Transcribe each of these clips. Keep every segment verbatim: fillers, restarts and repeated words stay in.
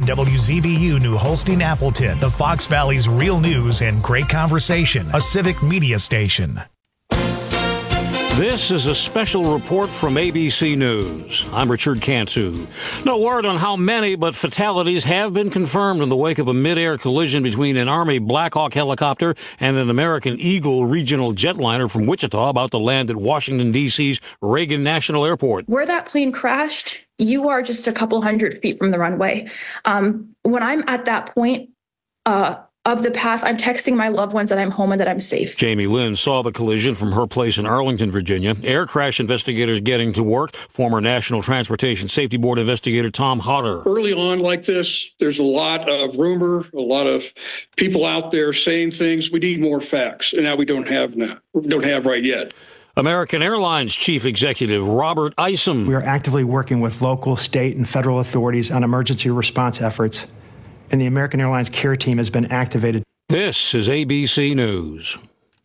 W Z B U New Holstein Appleton, the Fox Valley's real news and great conversation, a civic media station. This is a special report from A B C News. I'm Richard Cantu. No word on how many, but fatalities have been confirmed in the wake of a mid-air collision between an Army Black Hawk helicopter and an American Eagle regional jetliner from Wichita about to land at Washington, D C's Reagan National Airport. Where that plane crashed, you are just a couple hundred feet from the runway. Um, when I'm at that point, uh, of the path, I'm texting my loved ones that I'm home and that I'm safe. Jamie Lynn saw the collision from her place in Arlington, Virginia. Air crash investigators getting to work. Former National Transportation Safety Board investigator Tom Hodder. Early on like this, there's a lot of rumor, a lot of people out there saying things. We need more facts, and now we don't have now. We don't have right yet. American Airlines Chief Executive Robert Isom. We are actively working with local, state, and federal authorities on emergency response efforts, and the American Airlines care team has been activated. This is A B C News.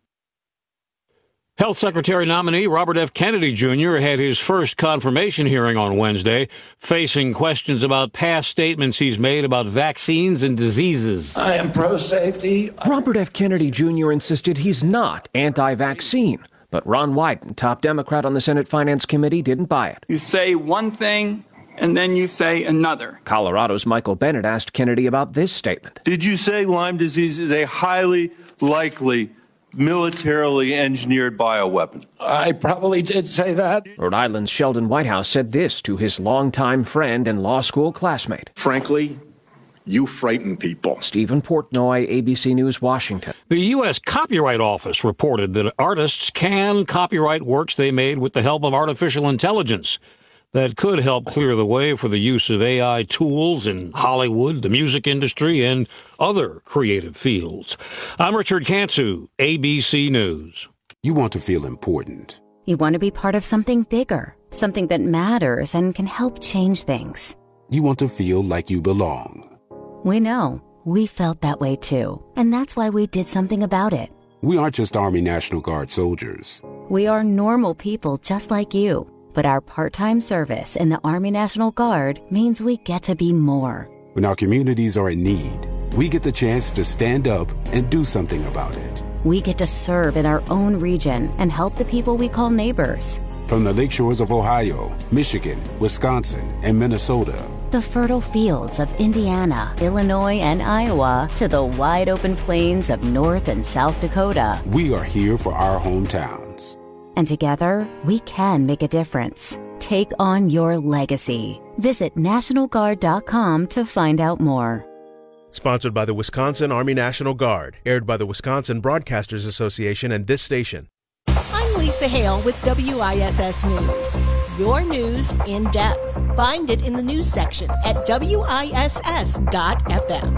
Health Secretary nominee Robert F. Kennedy Junior had his first confirmation hearing on Wednesday, facing questions about past statements he's made about vaccines and diseases. I am pro-safety. Robert F. Kennedy Junior insisted he's not anti-vaccine, but Ron Wyden, top Democrat on the Senate Finance Committee, didn't buy it. You say one thing, and then you say another. Colorado's Michael Bennett asked Kennedy about this statement. Did you say Lyme disease is a highly likely militarily engineered bioweapon? I probably did say that. Rhode Island's Sheldon Whitehouse said this to his longtime friend and law school classmate. Frankly, you frighten people. Stephen Portnoy, A B C News, Washington. The U S Copyright Office reported that artists can copyright works they made with the help of artificial intelligence. That could help clear the way for the use of A I tools in Hollywood, the music industry, and other creative fields. I'm Richard Cantu, A B C News. You want to feel important. You want to be part of something bigger, something that matters and can help change things. You want to feel like you belong. We know. We felt that way too. And that's why we did something about it. We aren't just Army National Guard soldiers. We are normal people just like you. But our part-time service in the Army National Guard means we get to be more. When our communities are in need, we get the chance to stand up and do something about it. We get to serve in our own region and help the people we call neighbors. From the lakeshores of Ohio, Michigan, Wisconsin, and Minnesota. The fertile fields of Indiana, Illinois, and Iowa to the wide-open plains of North and South Dakota. We are here for our hometowns. And together, we can make a difference. Take on your legacy. Visit National Guard dot com to find out more. Sponsored by the Wisconsin Army National Guard. Aired by the Wisconsin Broadcasters Association and this station. I'm Lisa Hale with W I S S News. Your news in depth. Find it in the news section at W I S S dot F M.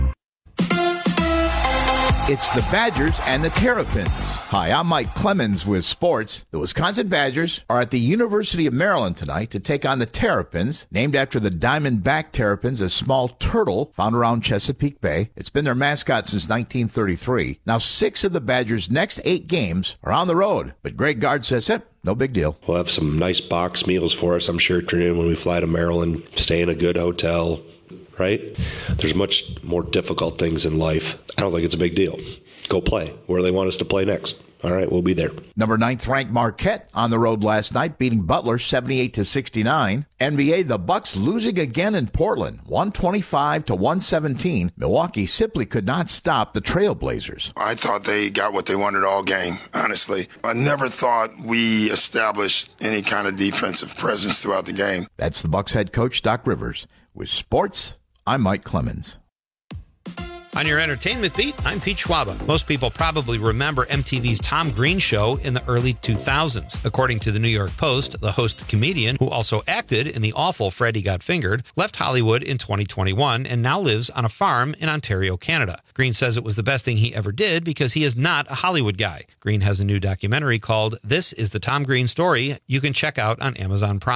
It's the Badgers and the Terrapins. Hi, I'm Mike Clemens with sports. The Wisconsin Badgers are at the University of Maryland tonight to take on the Terrapins, named after the diamondback terrapins, a small turtle found around Chesapeake Bay. It's been their mascot since nineteen thirty-three. Now, six of the Badgers' next eight games are on the road, but Greg Gard says, eh, no big deal. We'll have some nice box meals for us, I'm sure, turn in when we fly to Maryland, stay in a good hotel. Right? There's much more difficult things in life. I don't think it's a big deal. Go play where they want us to play next. All right, we'll be there. Number ninth ranked Marquette on the road last night, beating Butler seventy-eight to sixty-nine. N B A, the Bucks losing again in Portland, one twenty-five to one seventeen. Milwaukee simply could not stop the Trailblazers. I thought they got what they wanted all game, honestly. I never thought we established any kind of defensive presence throughout the game. That's the Bucks head coach, Doc Rivers. With sports, I'm Mike Clemens. On your entertainment beat, I'm Pete Schwaba. Most people probably remember M T V's Tom Green show in the early two thousands. According to the New York Post, the host comedian, who also acted in the awful Freddy Got Fingered, left Hollywood in twenty twenty-one and now lives on a farm in Ontario, Canada. Green says it was the best thing he ever did because he is not a Hollywood guy. Green has a new documentary called This is the Tom Green Story you can check out on Amazon Prime.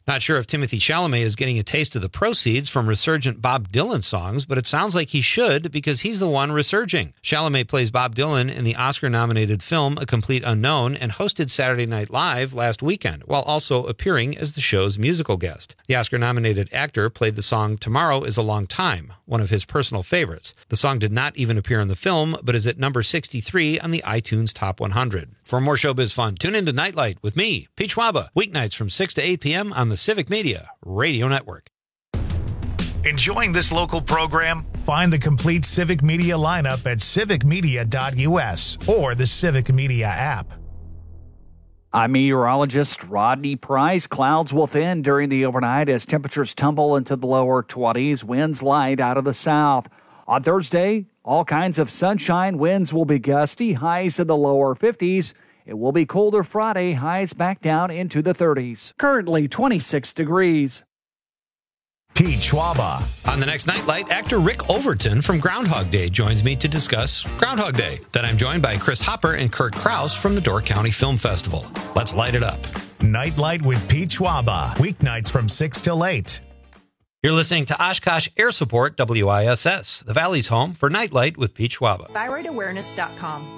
Not sure if Timothée Chalamet is getting a taste of the proceeds from resurgent Bob Dylan songs, but it sounds like he should because he's the one resurging. Chalamet plays Bob Dylan in the Oscar-nominated film A Complete Unknown and hosted Saturday Night Live last weekend, while also appearing as the show's musical guest. The Oscar-nominated actor played the song Tomorrow is a Long Time, one of his personal favorites. The song did not even appear in the film, but is at number sixty-three on the iTunes Top one hundred. For more showbiz fun, tune into Nightlight with me, Pete Schwaba, weeknights from six to eight p.m. on the Civic Media Radio Network. Enjoying this local program? Find the complete Civic Media lineup at civic media dot u s or the Civic Media app. I'm meteorologist Rodney Price. Clouds will thin during the overnight as temperatures tumble into the lower twenties, winds light out of the south. On Thursday, all kinds of sunshine, winds will be gusty, highs in the lower fifties. It will be colder Friday, highs back down into the thirties. Currently twenty-six degrees. Pete Schwaba. On the next Nightlight, actor Rick Overton from Groundhog Day joins me to discuss Groundhog Day. Then I'm joined by Chris Hopper and Kurt Krause from the Door County Film Festival. Let's light it up. Nightlight with Pete Schwaba. Weeknights from six till eight. You're listening to Oshkosh Air Support W I S S, the Valley's home for Nightlight with Pete Schwaba. thyroid awareness dot com.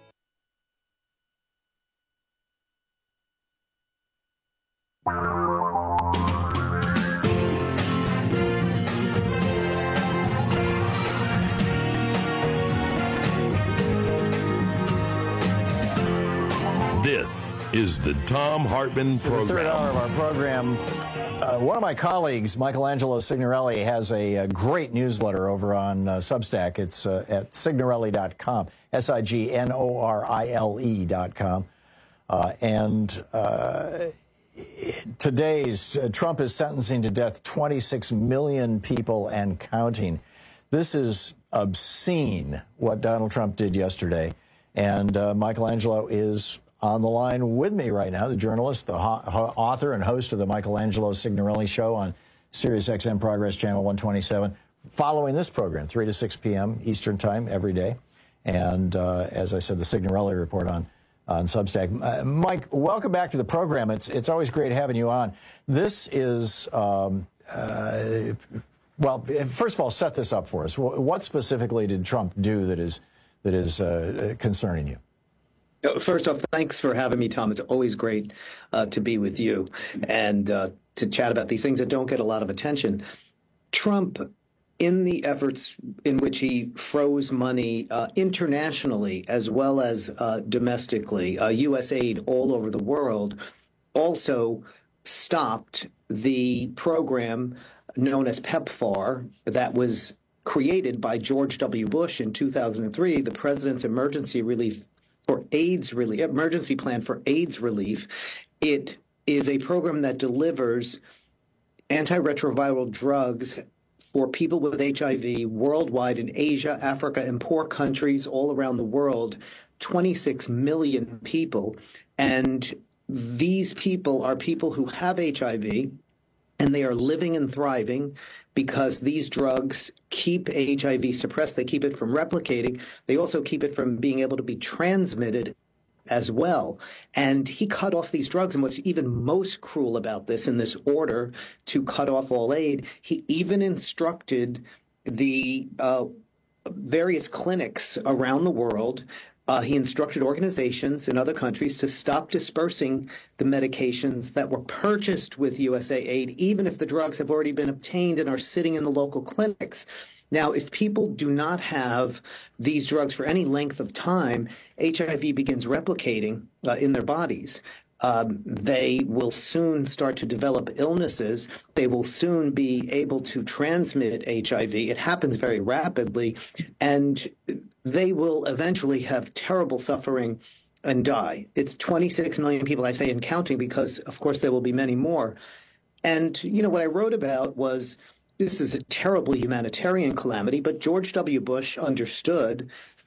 This is the Thom Hartmann Program. The third hour of our program. Uh, one of my colleagues, Michelangelo Signorelli, has a, a great newsletter over on uh, Substack. It's uh, at signorelli dot com, S I G N O R I L E dot com. Uh, and uh, today's uh, Trump is sentencing to death twenty-six million people and counting. This is obscene, what Donald Trump did yesterday. And uh, Michelangelo is on the line with me right now, the journalist, the ho- ho- author and host of the Michelangelo Signorelli Show on Sirius X M Progress Channel one twenty-seven, following this program, three to six p.m. Eastern Time every day. And uh, as I said, the Signorelli Report on, on Substack. Uh, Mike, welcome back to the program. It's, it's always great having you on. This is, um, uh, well, first of all, set this up for us. What specifically did Trump do that is, that is uh, concerning you? First off, thanks for having me, Tom. It's always great uh, to be with you and uh, to chat about these things that don't get a lot of attention. Trump, in the efforts in which he froze money uh, internationally as well as uh, domestically, uh, U S aid all over the world, also stopped the program known as PEPFAR that was created by George W. Bush in two thousand three, the President's Emergency Relief for AIDS relief, emergency plan for AIDS relief. It is a program that delivers antiretroviral drugs for people with H I V worldwide in Asia, Africa, and poor countries all around the world, twenty-six million people. And these people are people who have H I V, and they are living and thriving because these drugs keep H I V suppressed. They keep it from replicating. They also keep it from being able to be transmitted as well. And he cut off these drugs. And what's even most cruel about this, in this order to cut off all aid, he even instructed the uh, various clinics around the world. Uh, he instructed organizations in other countries to stop dispersing the medications that were purchased with U S A aid, even if the drugs have already been obtained and are sitting in the local clinics. Now, if people do not have these drugs for any length of time, H I V begins replicating uh, in their bodies. Um, they will soon start to develop illnesses. They will soon be able to transmit H I V. It happens very rapidly, and they will eventually have terrible suffering and die. It's twenty-six million people, I say, and counting, because, of course, there will be many more. And, you know, what I wrote about was this is a terrible humanitarian calamity, but George W. Bush understood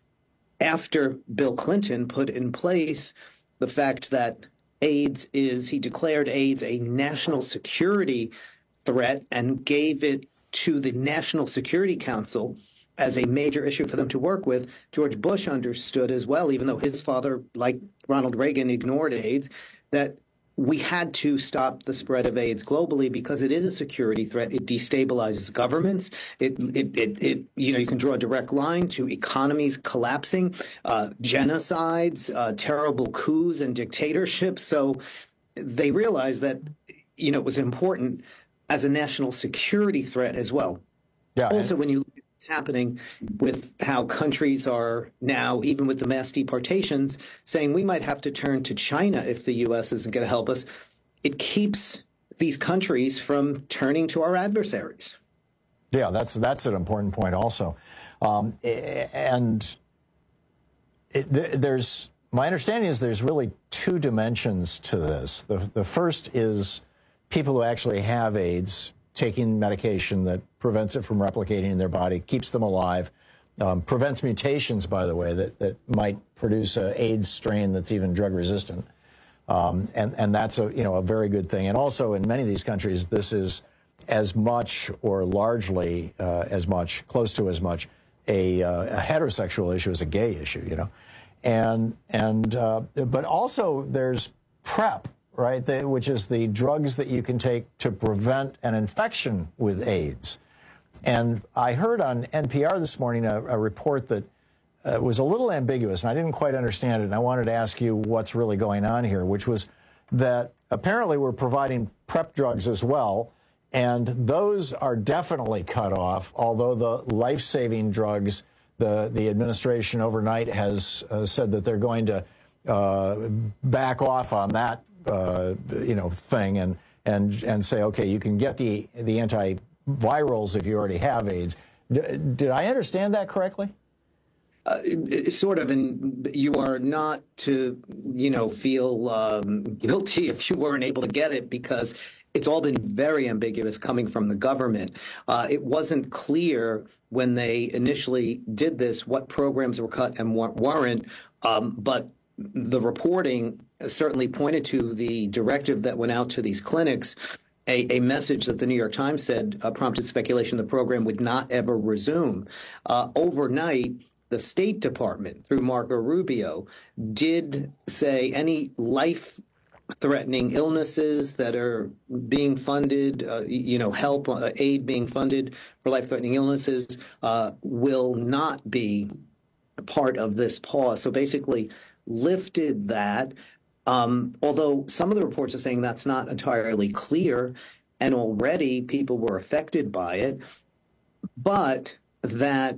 after Bill Clinton put in place the fact that AIDS is, he declared AIDS a national security threat and gave it to the National Security Council as a major issue for them to work with. George Bush understood as well, even though his father, like Ronald Reagan, ignored AIDS, that we had to stop the spread of AIDS globally because it is a security threat. It destabilizes governments. It, it, it, it you know, you can draw a direct line to economies collapsing, uh, genocides, uh, terrible coups and dictatorships. So they realized that, you know, it was important as a national security threat as well. Yeah. Also, when you look at what's happening with how countries are now, even with the mass deportations, saying we might have to turn to China if the U S isn't going to help us, it keeps these countries from turning to our adversaries. Yeah, that's that's an important point also. Um, and it, there's my understanding is there's really two dimensions to this. The, the first is people who actually have AIDS taking medication that prevents it from replicating in their body, keeps them alive, um, prevents mutations, by the way, that, that might produce an AIDS strain that's even drug resistant. Um, and, and that's a, you know, a very good thing. And also in many of these countries, this is as much or largely uh, as much, close to as much, a, uh, a heterosexual issue as a gay issue, you know. And, and uh, but also there's PrEP, right, they, which is the drugs that you can take to prevent an infection with AIDS. And I heard on N P R this morning a, a report that uh, was a little ambiguous, and I didn't quite understand it, and I wanted to ask you what's really going on here, which was that apparently we're providing PrEP drugs as well, and those are definitely cut off, although the life-saving drugs, the, the administration overnight has uh, said that they're going to uh, back off on that Uh, you know, thing and and and say, okay, you can get the the antivirals if you already have AIDS. D did I understand that correctly? Uh, sort of, and you are not to, you know, feel um, guilty if you weren't able to get it, because it's all been very ambiguous coming from the government. Uh, it wasn't clear when they initially did this what programs were cut and what weren't, um, but the reporting certainly pointed to the directive that went out to these clinics, a, a message that the New York Times said uh, prompted speculation the program would not ever resume. Uh, overnight, the State Department, through Marco Rubio, did say any life-threatening illnesses that are being funded, uh, you know, help, uh, aid being funded for life-threatening illnesses uh, will not be part of this pause. So basically lifted that. Um, although some of the reports are saying that's not entirely clear, and already people were affected by it, but that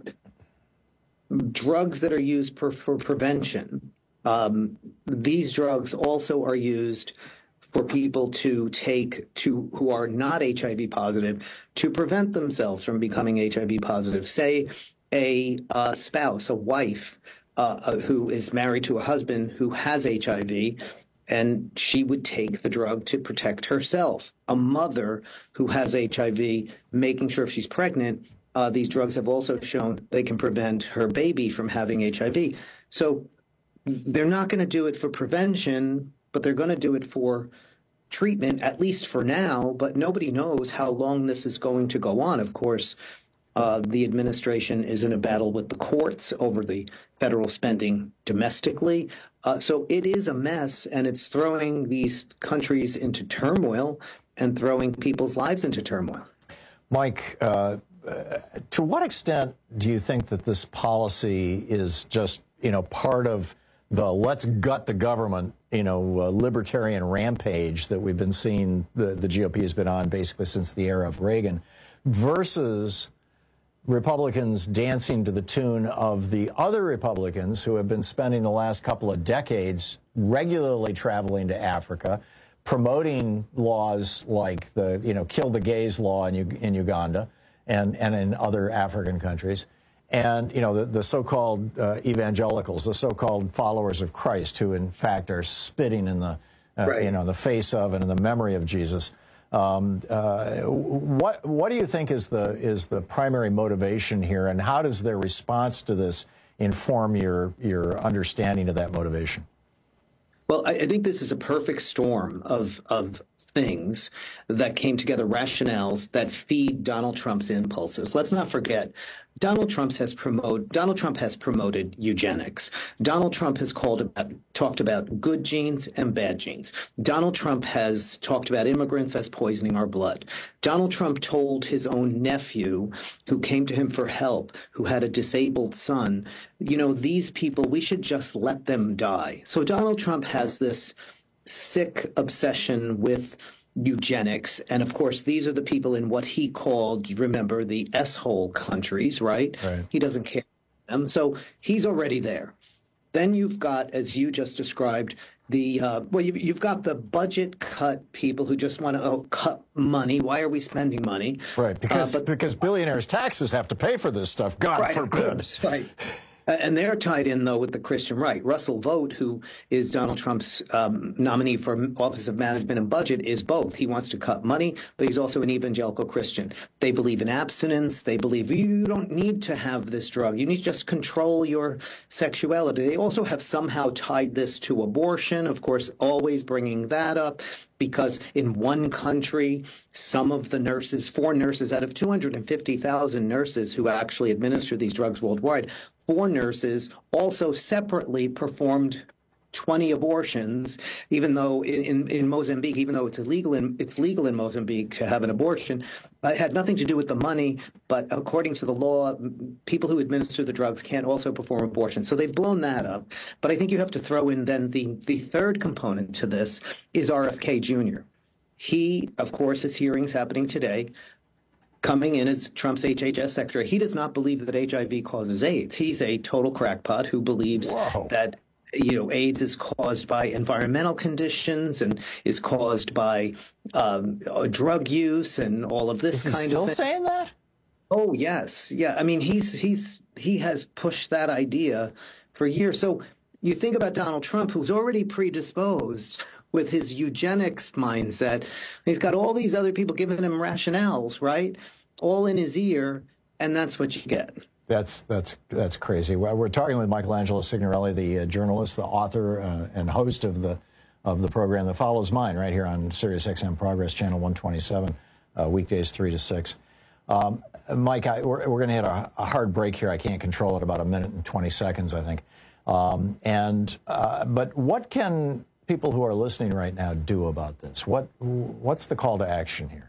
drugs that are used per, for prevention, um, these drugs also are used for people to take to who are not H I V positive to prevent themselves from becoming H I V positive. Say a uh, spouse, a wife, Uh, who is married to a husband who has H I V, and she would take the drug to protect herself. A mother who has H I V, making sure if she's pregnant, uh, these drugs have also shown they can prevent her baby from having H I V. So they're not going to do it for prevention, but they're going to do it for treatment, at least for now. But nobody knows how long this is going to go on. Of course, Uh, the administration is in a battle with the courts over the federal spending domestically. Uh, so it is a mess, and it's throwing these countries into turmoil and throwing people's lives into turmoil. Mike, uh, uh, to what extent do you think that this policy is just, you know, part of the let's gut the government, you know, uh, libertarian rampage that we've been seeing the, the G O P has been on basically since the era of Reagan, versus Republicans dancing to the tune of the other Republicans who have been spending the last couple of decades regularly traveling to Africa, promoting laws like the, you know, kill the gays law in, in Uganda and, and in other African countries. And, you know, the, the so-called uh, evangelicals, the so-called followers of Christ, who in fact are spitting in the, uh, right. you know, the face of and in the memory of Jesus. Um, uh, what what do you think is the is the primary motivation here, and how does their response to this inform your your understanding of that motivation? Well, I, I think this is a perfect storm of of things that came together, rationales that feed Donald Trump's impulses. Let's not forget, Donald Trump has promoted Donald Trump has promoted eugenics. Donald Trump has called about, talked about good genes and bad genes. Donald Trump has talked about immigrants as poisoning our blood. Donald Trump told his own nephew, who came to him for help, who had a disabled son, you know, these people, we should just let them die. So Donald Trump has this sick obsession with eugenics. And of course, these are the people in what he called, you remember, the S-hole countries, right? right? He doesn't care about them. So he's already there. Then you've got, as you just described, the, uh, well, you've, you've got the budget cut people who just want to oh, cut money. Why are we spending money? Right, because, uh, but, because billionaires' taxes have to pay for this stuff, God right, forbid. Right. And they're tied in, though, with the Christian right. Russell Vought, who is Donald Trump's um, nominee for Office of Management and Budget, is both. He wants to cut money, but he's also an evangelical Christian. They believe in abstinence. They believe you don't need to have this drug. You need to just control your sexuality. They also have somehow tied this to abortion, of course, always bringing that up. Because in one country, some of the nurses, four nurses out of two hundred fifty thousand nurses who actually administer these drugs worldwide, four nurses also separately performed twenty abortions, even though in, in, in Mozambique, even though it's illegal in, it's legal in Mozambique to have an abortion, uh, it had nothing to do with the money. But according to the law, people who administer the drugs can't also perform abortions. So they've blown that up. But I think you have to throw in then the, the third component to this is R F K Junior He, of course, his hearings happening today, coming in as Trump's H H S secretary. He does not believe that H I V causes AIDS. He's a total crackpot who believes Whoa. that you know, AIDS is caused by environmental conditions and is caused by um, drug use and all of this is kind he still of thing. saying that? Oh, yes. Yeah. I mean, he's he's he has pushed that idea for years. So you think about Donald Trump, who's already predisposed with his eugenics mindset. He's got all these other people giving him rationales, right? All in his ear. And that's what you get. That's that's that's crazy. We're talking with Michelangelo Signorelli, the uh, journalist, the author, uh, and host of the of the program that follows mine, right here on Sirius X M Progress Channel one twenty-seven, uh, weekdays three to six. Um, Mike, I, we're, we're going to hit a, a hard break here. I can't control it. About a minute and twenty seconds, I think. Um, and uh, but what can people who are listening right now do about this? What what's the call to action here?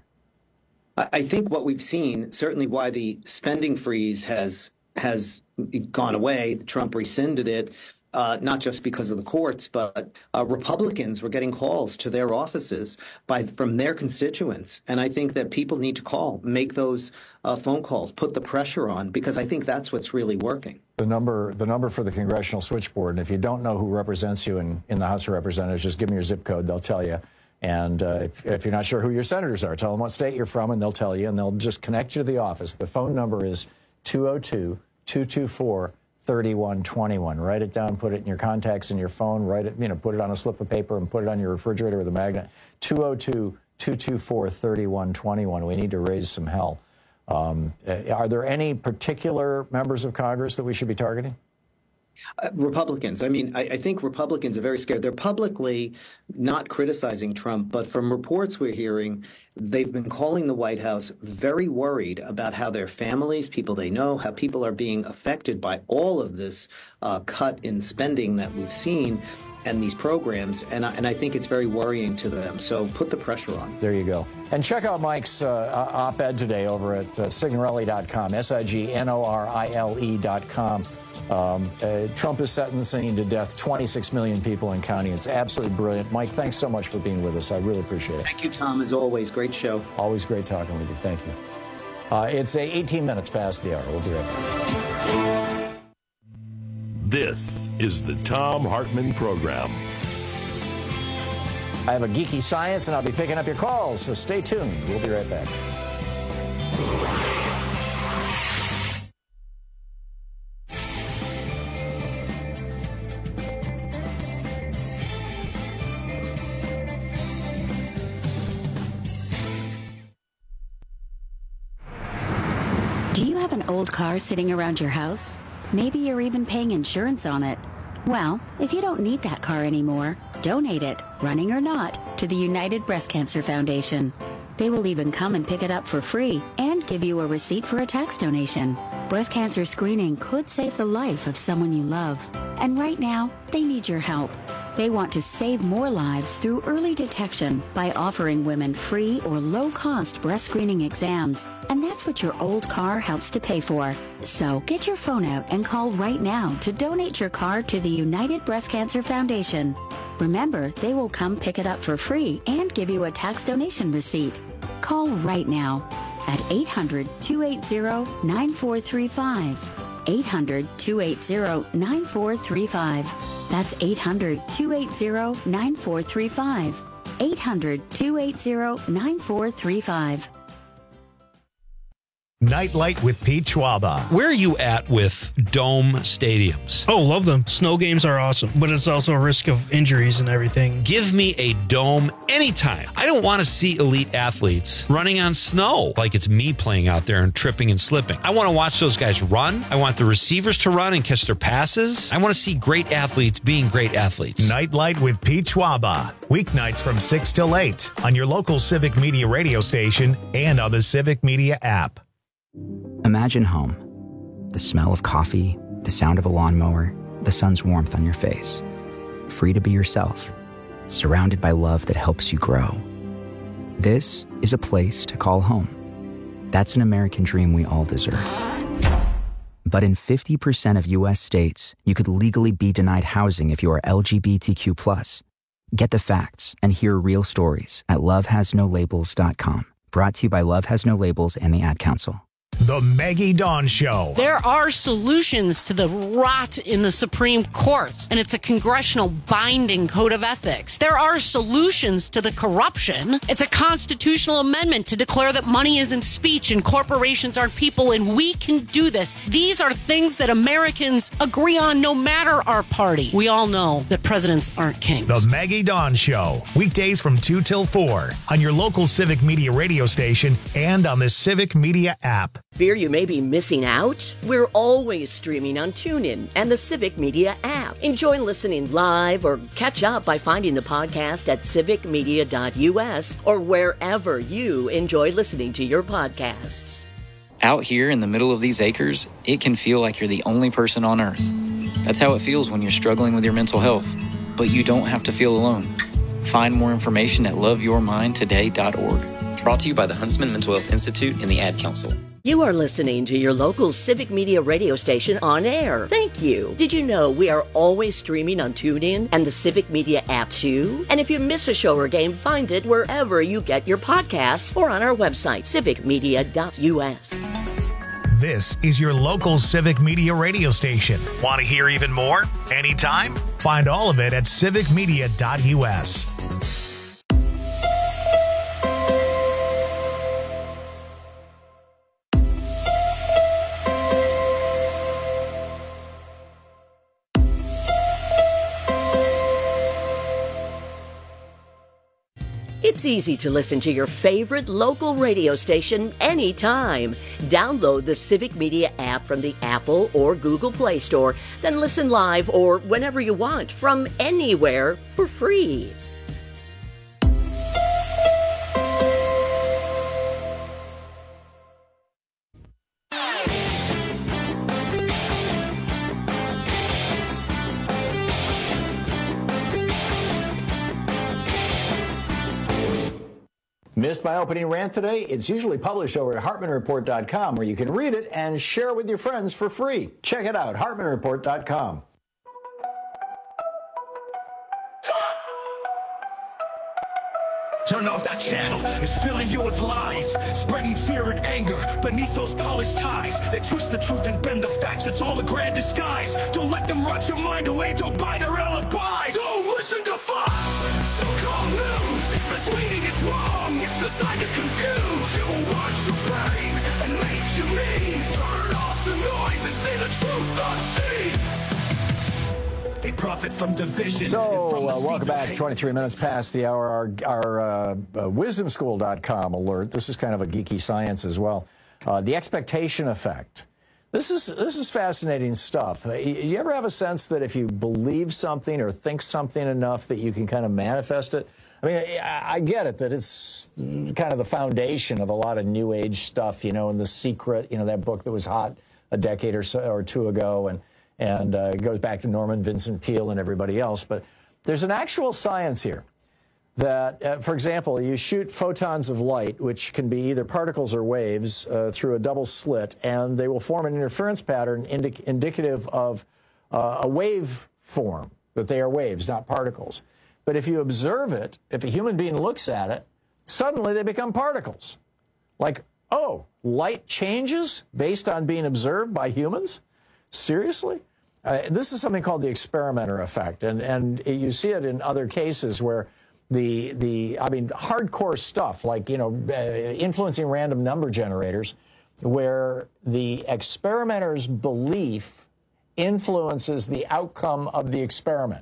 I think what we've seen, certainly why the spending freeze has has gone away, Trump rescinded it, uh, not just because of the courts, but uh, Republicans were getting calls to their offices by from their constituents. And I think that people need to call, make those uh, phone calls, put the pressure on, because I think that's what's really working. The number the number for the Congressional Switchboard, and if you don't know who represents you in, in the House of Representatives, just give me your zip code. They'll tell you. And uh, if, if you're not sure who your senators are, tell them what state you're from, and they'll tell you, and they'll just connect you to the office. The phone number is two oh two, two two four, three one two one. Write it down, put it in your contacts in your phone, write it, you know, put it on a slip of paper and put it on your refrigerator with a magnet. two oh two, two two four, three one two one. We need to raise some hell. Um, are there any particular members of Congress that we should be targeting? Uh, Republicans. I mean, I, I think Republicans are very scared. They're publicly not criticizing Trump, but from reports we're hearing, they've been calling the White House very worried about how their families, people they know, how people are being affected by all of this uh, cut in spending that we've seen and these programs. And I, and I think it's very worrying to them. So put the pressure on. There you go. And check out Mike's uh, op-ed today over at uh, Signorelli dot com, S I G N O R I L E dot com. Um, uh, Trump is sentencing to death twenty-six million people and counting. It's absolutely brilliant. Mike, thanks so much for being with us. I really appreciate it. Thank you, Tom. As always, great show. Always great talking with you. Thank you. Uh, it's uh, eighteen minutes past the hour. We'll be right back. This is the Thom Hartmann Program. I have a geeky science, and I'll be picking up your calls, so stay tuned. We'll be right back. Do you have an old car sitting around your house? Maybe you're even paying insurance on it. Well, if you don't need that car anymore, Donate it, running or not, to the United Breast Cancer Foundation. They will even come and pick it up for free and give you a receipt for a tax donation. Breast cancer screening could save the life of someone you love. And right now, they need your help. They want to save more lives through early detection by offering women free or low-cost breast screening exams. And that's what your old car helps to pay for. So get your phone out and call right now to donate your car to the United Breast Cancer Foundation. Remember, they will come pick it up for free and give you a tax donation receipt. Call right now at eight hundred, two eight zero, nine four three five. eight hundred, two eight zero, nine four three five. That's eight hundred, two eight zero, nine four three five. eight hundred, two eight zero, nine four three five. Nightlight with Pete Schwaba. Where are you at with dome stadiums? Oh, love them. Snow games are awesome, but it's also a risk of injuries and everything. Give me a dome anytime. I don't want to see elite athletes running on snow like it's me playing out there and tripping and slipping. I want to watch those guys run. I want the receivers to run and catch their passes. I want to see great athletes being great athletes. Nightlight with Pete Schwaba. Weeknights from six till eight on your local Civic Media radio station and on the Civic Media app. Imagine home. The smell of coffee, the sound of a lawnmower, the sun's warmth on your face. Free to be yourself, surrounded by love that helps you grow. This is a place to call home. That's an American dream we all deserve. But in fifty percent of U S states, you could legally be denied housing if you are L G B T Q plus. Get the facts and hear real stories at love has no labels dot com. Brought to you by Love Has No Labels and the Ad Council. The Maggie Dawn Show. There are solutions to the rot in the Supreme Court, and it's a congressional binding code of ethics. There are solutions to the corruption. It's a constitutional amendment to declare that money isn't speech and corporations aren't people, and we can do this. These are things that Americans agree on no matter our party. We all know that presidents aren't kings. The Maggie Dawn Show. Weekdays from two till four on your local Civic Media radio station and on the Civic Media app. Fear you may be missing out? We're always streaming on TuneIn and the Civic Media app. Enjoy listening live or catch up by finding the podcast at civic media dot U S or wherever you enjoy listening to your podcasts. Out here in the middle of these acres, it can feel like you're the only person on Earth. That's how it feels when you're struggling with your mental health. But you don't have to feel alone. Find more information at love your mind today dot org. Brought to you by the Huntsman Mental Health Institute and the Ad Council. You are listening to your local Civic Media radio station on air. Thank you. Did you know we are always streaming on TuneIn and the Civic Media app too? And if you miss a show or game, find it wherever you get your podcasts or on our website, civic media dot U S. This is your local Civic Media radio station. Want to hear even more? Anytime? Find all of it at civic media dot U S. It's easy to listen to your favorite local radio station anytime. Download the Civic Media app from the Apple or Google Play Store, then listen live or whenever you want from anywhere for free. Missed my opening rant today? It's usually published over at hartman report dot com, where you can read it and share it with your friends for free. Check it out, hartman report dot com. Turn off that channel, it's filling you with lies, spreading fear and anger beneath those polished ties. They twist the truth and bend the facts, it's all a grand disguise. Don't let them rot your mind away, don't buy their alibis. Don't listen to Fox, so-called news. It's misleading, it's wrong, it's designed to confuse. You watch your brain and make you mean. Turn off the noise and say the truth unseen. They profit from division. So, from uh, welcome back. twenty-three minutes past the hour. Our, our uh, uh, wisdom school dot com alert. This is kind of a geeky science as well. Uh, the expectation effect. This is this is fascinating stuff. Uh, you ever have a sense that if you believe something or think something enough that you can kind of manifest it? I mean, I, I get it that it's kind of the foundation of a lot of New Age stuff, you know, and The Secret, you know, that book that was hot a decade or so or two ago, and and uh, it goes back to Norman Vincent Peale and everybody else. But there's an actual science here. That, uh, for example, you shoot photons of light, which can be either particles or waves, uh, through a double slit, and they will form an interference pattern indi- indicative of uh, a wave form, that they are waves, not particles. But if you observe it, if a human being looks at it, suddenly they become particles. Like, oh, light changes based on being observed by humans? Seriously? Uh, this is something called the experimenter effect, and, and you see it in other cases where The, the, I mean, hardcore stuff like, you know, uh, influencing random number generators, where the experimenter's belief influences the outcome of the experiment.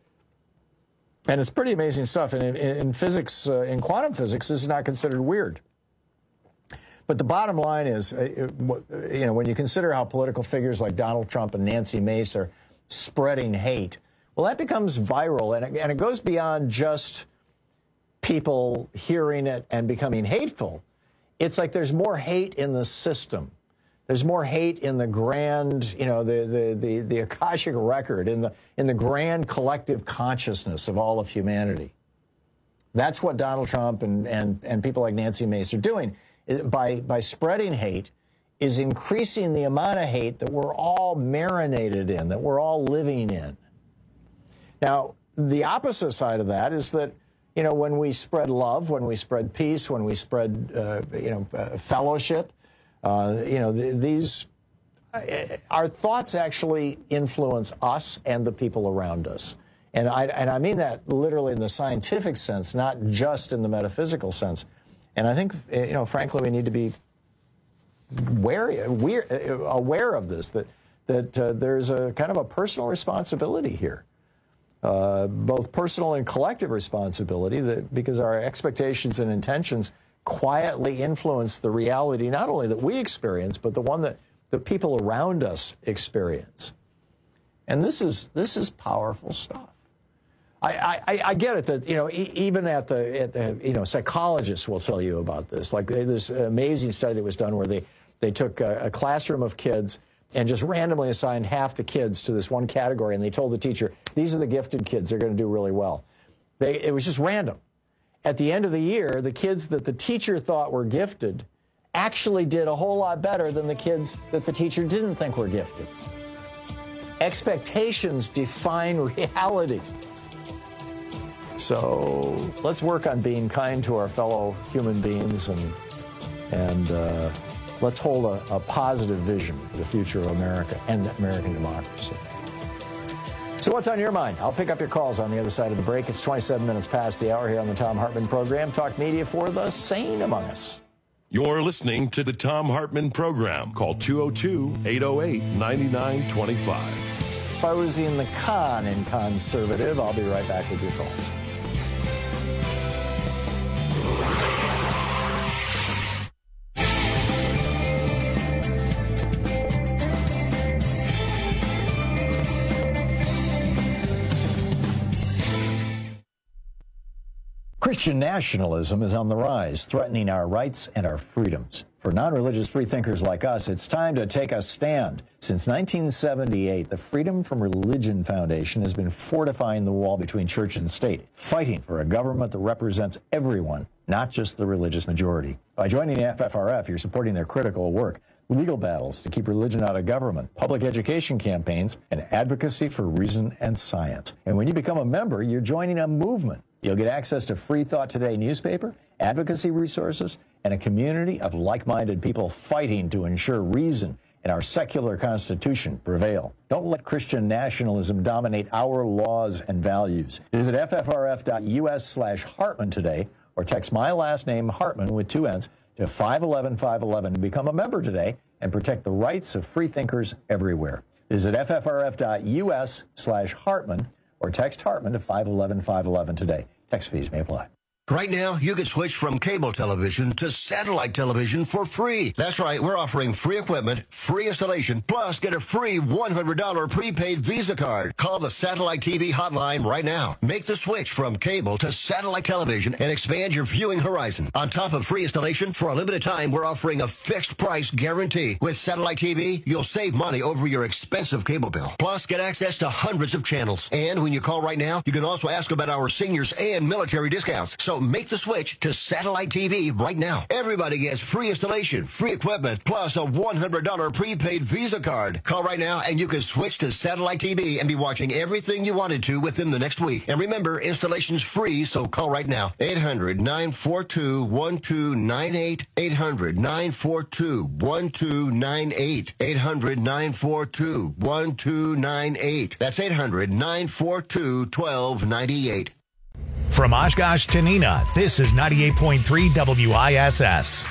And it's pretty amazing stuff. And in, in, in physics, uh, in quantum physics, this is not considered weird. But the bottom line is, uh, you know, when you consider how political figures like Donald Trump and Nancy Mace are spreading hate, well, that becomes viral, and it, and it goes beyond just people hearing it and becoming hateful. It's like there's more hate in the system. There's more hate in the grand, you know, the the the, the Akashic record, in the in the grand collective consciousness of all of humanity. That's what Donald Trump and and and people like Nancy Mace are doing. By by spreading hate, is increasing the amount of hate that we're all marinated in, that we're all living in. Now, the opposite side of that is that, you know, when we spread love, when we spread peace, when we spread, uh, you know, uh, fellowship, uh, you know, th- these, uh, our thoughts actually influence us and the people around us. And I, and I mean that literally in the scientific sense, not just in the metaphysical sense. And I think, you know, frankly, we need to be wary, we're, aware of this, that, that uh, there's a kind of a personal responsibility here. Uh, both personal and collective responsibility, that because our expectations and intentions quietly influence the reality not only that we experience, but the one that the people around us experience. And this is this is powerful stuff. I, I, I get it that, you know, e- even at the, at the, you know, psychologists will tell you about this. Like this amazing study that was done where they, they took a, a classroom of kids and just randomly assigned half the kids to this one category, and they told the teacher, these are the gifted kids, they're going to do really well. They, it was just random. At the end of the year, the kids that the teacher thought were gifted actually did a whole lot better than the kids that the teacher didn't think were gifted. Expectations define reality. So let's work on being kind to our fellow human beings, and, and uh, let's hold a, a positive vision for the future of America and American democracy. So what's on your mind? I'll pick up your calls on the other side of the break. It's twenty-seven minutes past the hour here on the Thom Hartmann Program. Talk media for the sane among us. You're listening to the Thom Hartmann Program. Call two oh two, eight oh eight, nine nine two five. Fauzi and the Khan in Conservative. I'll be right back with your calls. Christian nationalism is on the rise, threatening our rights and our freedoms. For non-religious freethinkers like us, it's time to take a stand. Since nineteen seventy-eight, the Freedom from Religion Foundation has been fortifying the wall between church and state, fighting for a government that represents everyone, not just the religious majority. By joining F F R F, you're supporting their critical work, legal battles to keep religion out of government, public education campaigns, and advocacy for reason and science. And when you become a member, you're joining a movement. You'll get access to Free Thought Today newspaper, advocacy resources, and a community of like-minded people fighting to ensure reason and our secular Constitution prevail. Don't let Christian nationalism dominate our laws and values. Visit ffrf.us slash Hartman today, or text my last name, Hartman, with two N's, to five one one five one one to become a member today and protect the rights of freethinkers everywhere. Visit ffrf.us slash Hartman, or text Hartman to five one one five one one today. Text fees may apply. Right now, you can switch from cable television to satellite television for free. That's right, we're offering free equipment, free installation, plus get a free one hundred dollars prepaid Visa card. Call the Satellite T V hotline right now. Make the switch from cable to satellite television and expand your viewing horizon. On top of free installation, for a limited time, we're offering a fixed price guarantee. With Satellite T V, you'll save money over your expensive cable bill. Plus, get access to hundreds of channels. And when you call right now, you can also ask about our seniors and military discounts. So make the switch to Satellite T V right now. Everybody gets free installation, free equipment, plus a one hundred dollars prepaid Visa card. Call right now and you can switch to Satellite T V and be watching everything you wanted to within the next week. And remember, installation's free, so call right now. eight hundred, nine four two, one two nine eight. eight hundred, nine four two, one two nine eight. eight hundred, nine four two, one two nine eight. That's eight hundred, nine four two, one two nine eight. From Oshkosh to Neenah, this is ninety-eight point three W I S S.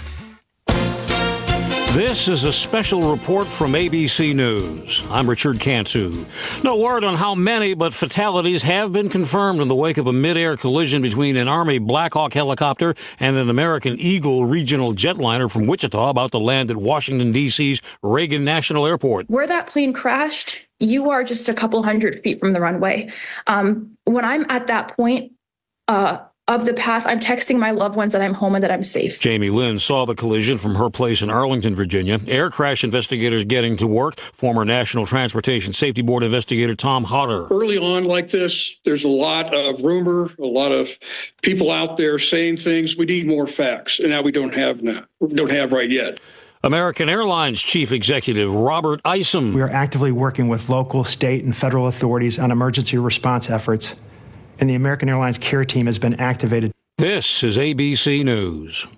This is a special report from A B C News. I'm Richard Cantu. No word on how many, but fatalities have been confirmed in the wake of a mid-air collision between an Army Black Hawk helicopter and an American Eagle regional jetliner from Wichita about to land at Washington, D C's Reagan National Airport. Where that plane crashed, you are just a couple hundred feet from the runway. Um, when I'm at that point, Uh, of the path, I'm texting my loved ones that I'm home and that I'm safe. Jamie Lynn saw the collision from her place in Arlington, Virginia. Air crash investigators getting to work. Former National Transportation Safety Board investigator Tom Hodder. Early on like this, there's a lot of rumor, a lot of people out there saying things. We need more facts, and now we don't have now. We don't have right yet. American Airlines Chief Executive Robert Isom. We are actively working with local, state, and federal authorities on emergency response efforts, and the American Airlines care team has been activated. This is A B C News.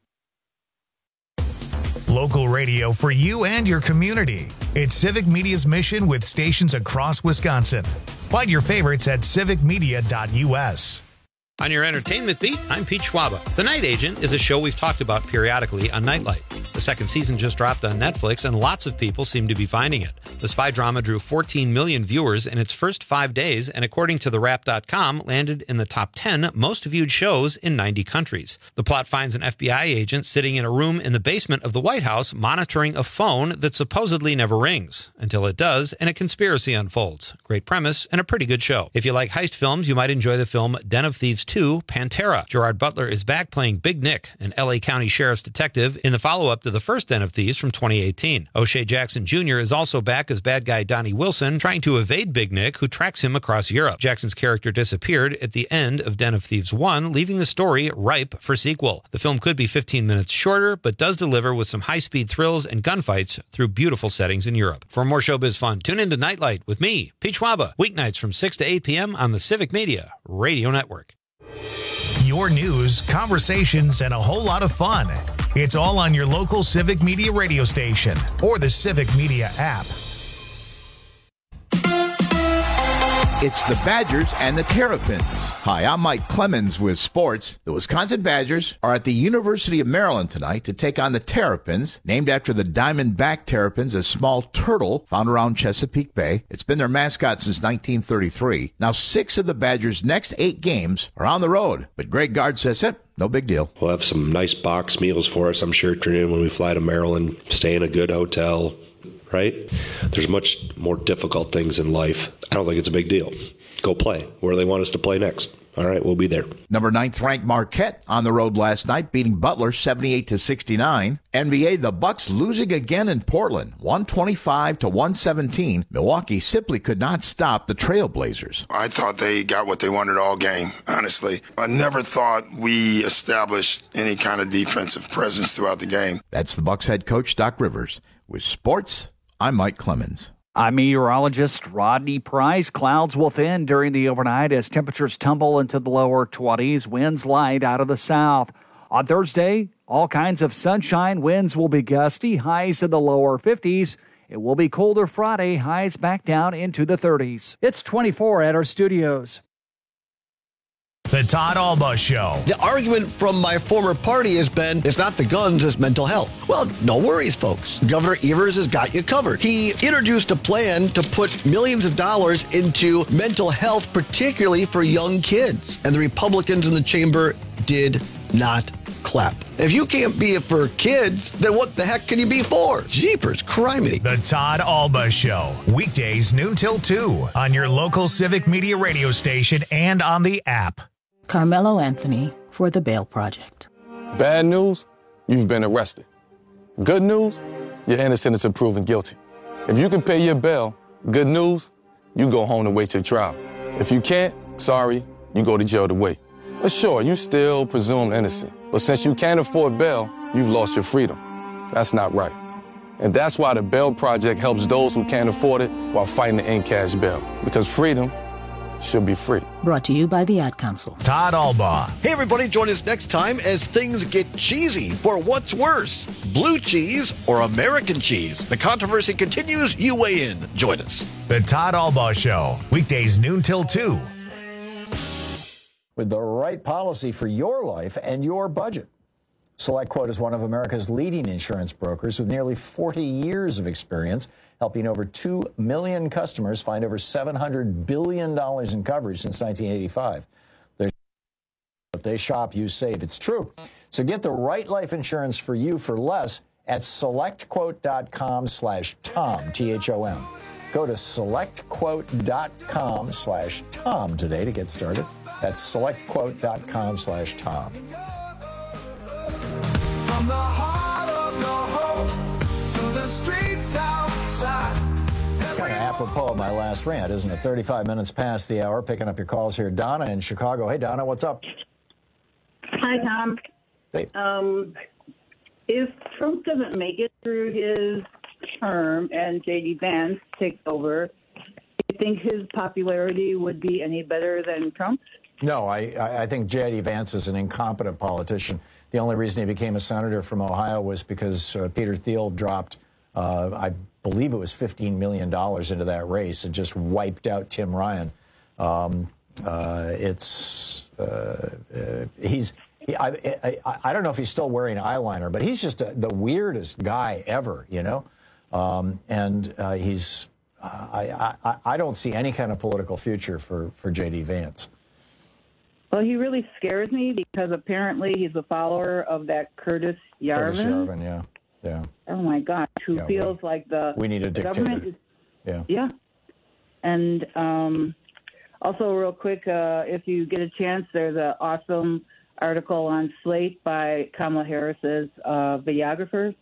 Local radio for you and your community. It's Civic Media's mission with stations across Wisconsin. Find your favorites at civic media dot U S. On your entertainment beat, I'm Pete Schwaba. The Night Agent is a show we've talked about periodically on Nightlight. The second season just dropped on Netflix, and lots of people seem to be finding it. The spy drama drew fourteen million viewers in its first five days, and according to the wrap dot com, landed in the top ten most viewed shows in ninety countries. The plot finds an F B I agent sitting in a room in the basement of the White House monitoring a phone that supposedly never rings, until it does, and a conspiracy unfolds. Great premise, and a pretty good show. If you like heist films, you might enjoy the film Den of Thieves two, Pantera. Gerard Butler is back playing Big Nick, an L A County Sheriff's detective, in the follow-up to the first Den of Thieves from twenty eighteen. O'Shea Jackson Junior is also back as bad guy Donnie Wilson, trying to evade Big Nick, who tracks him across Europe. Jackson's character disappeared at the end of Den of Thieves one, leaving the story ripe for sequel. The film could be fifteen minutes shorter, but does deliver with some high-speed thrills and gunfights through beautiful settings in Europe. For more showbiz fun, tune in to Nightlight with me, Pete Schwaba, weeknights from six to eight p.m. on the Civic Media Radio Network. Your news, conversations, and a whole lot of fun. It's all on your local Civic Media radio station or the Civic Media app. It's the Badgers and the Terrapins. Hi, I'm Mike Clemens with sports. The Wisconsin Badgers are at the University of Maryland tonight to take on the Terrapins, named after the diamondback terrapins, a small turtle found around Chesapeake Bay. It's been their mascot since nineteen thirty-three. Now, six of the Badgers' next eight games are on the road, but Greg Gard says it. No big deal. We'll have some nice box meals for us, I'm sure, turn in when we fly to Maryland, stay in a good hotel, right? There's much more difficult things in life. I don't think it's a big deal. Go play where they want us to play next. All right, we'll be there. Number ninth ranked Marquette on the road last night, beating Butler seventy-eight to sixty-nine. N B A, the Bucks losing again in Portland, one twenty-five to one seventeen. Milwaukee simply could not stop the Trailblazers. I thought they got what they wanted all game, honestly. I never thought we established any kind of defensive presence throughout the game. That's the Bucks head coach, Doc Rivers. With sports, I'm Mike Clemens. I'm meteorologist Rodney Price. Clouds will thin during the overnight as temperatures tumble into the lower twenties, winds light out of the south. On Thursday, all kinds of sunshine, winds will be gusty, highs in the lower fifties. It will be colder Friday, highs back down into the thirties. It's twenty-four at our studios. The Todd Alba Show. The argument from my former party has been, it's not the guns, it's mental health. Well, no worries, folks. Governor Evers has got you covered. He introduced a plan to put millions of dollars into mental health, particularly for young kids. And the Republicans in the chamber did not clap. If you can't be it for kids, then what the heck can you be for? Jeepers criminy. The Todd Alba Show, weekdays noon till two on your local Civic Media radio station and on the app. Carmelo Anthony for the Bail Project. Bad news, you've been arrested. Good news, you're innocent until proven guilty. If you can pay your bail, good news, you go home to wait your trial. If you can't, sorry, you go to jail to wait. But sure, you still presumed innocent. But since you can't afford bail, you've lost your freedom. That's not right. And that's why the Bail Project helps those who can't afford it while fighting to end cash bail. Because freedom should be free. Brought to you by the Ad Council. Todd Alba. Hey, everybody, join us next time as things get cheesy for what's worse, blue cheese or American cheese. The controversy continues. You weigh in. Join us. The Todd Alba Show, weekdays noon till two. With the right policy for your life and your budget. SelectQuote is one of America's leading insurance brokers with nearly forty years of experience, helping over two million customers find over seven hundred billion dollars in coverage since nineteen eighty-five. There's If they shop, you save. It's true. So get the right life insurance for you for less at SelectQuote.com slash Tom, T H O M. Go to SelectQuote.com slash Tom today to get started. That's SelectQuote.com slash Tom. From the heart of your home to the streets outside. Kind of apropos of my last rant, isn't it? thirty-five minutes past the hour, picking up your calls here. Donna in Chicago. Hey, Donna, what's up? Hi, Tom. Hey. Um, if Trump doesn't make it through his term and J D Vance takes over, do you think his popularity would be any better than Trump's? No, I, I think J D Vance is an incompetent politician. The only reason he became a senator from Ohio was because uh, Peter Thiel dropped, uh, I believe it was fifteen million dollars into that race and just wiped out Tim Ryan. Um, uh, it's, uh, uh, he's, he, I, I, I don't know if he's still wearing eyeliner, but he's just a, the weirdest guy ever, you know? Um, and uh, he's, uh, I, I, I don't see any kind of political future for, for J D Vance. Well, he really scares me because apparently he's a follower of that Curtis Yarvin. Curtis Yarvin, yeah, yeah. Oh my gosh, who Yeah, feels we, like the we need a the dictator. government is, yeah. yeah. And um, also, real quick, uh, if you get a chance, there's an awesome article on Slate by Kamala Harris's uh, videographers.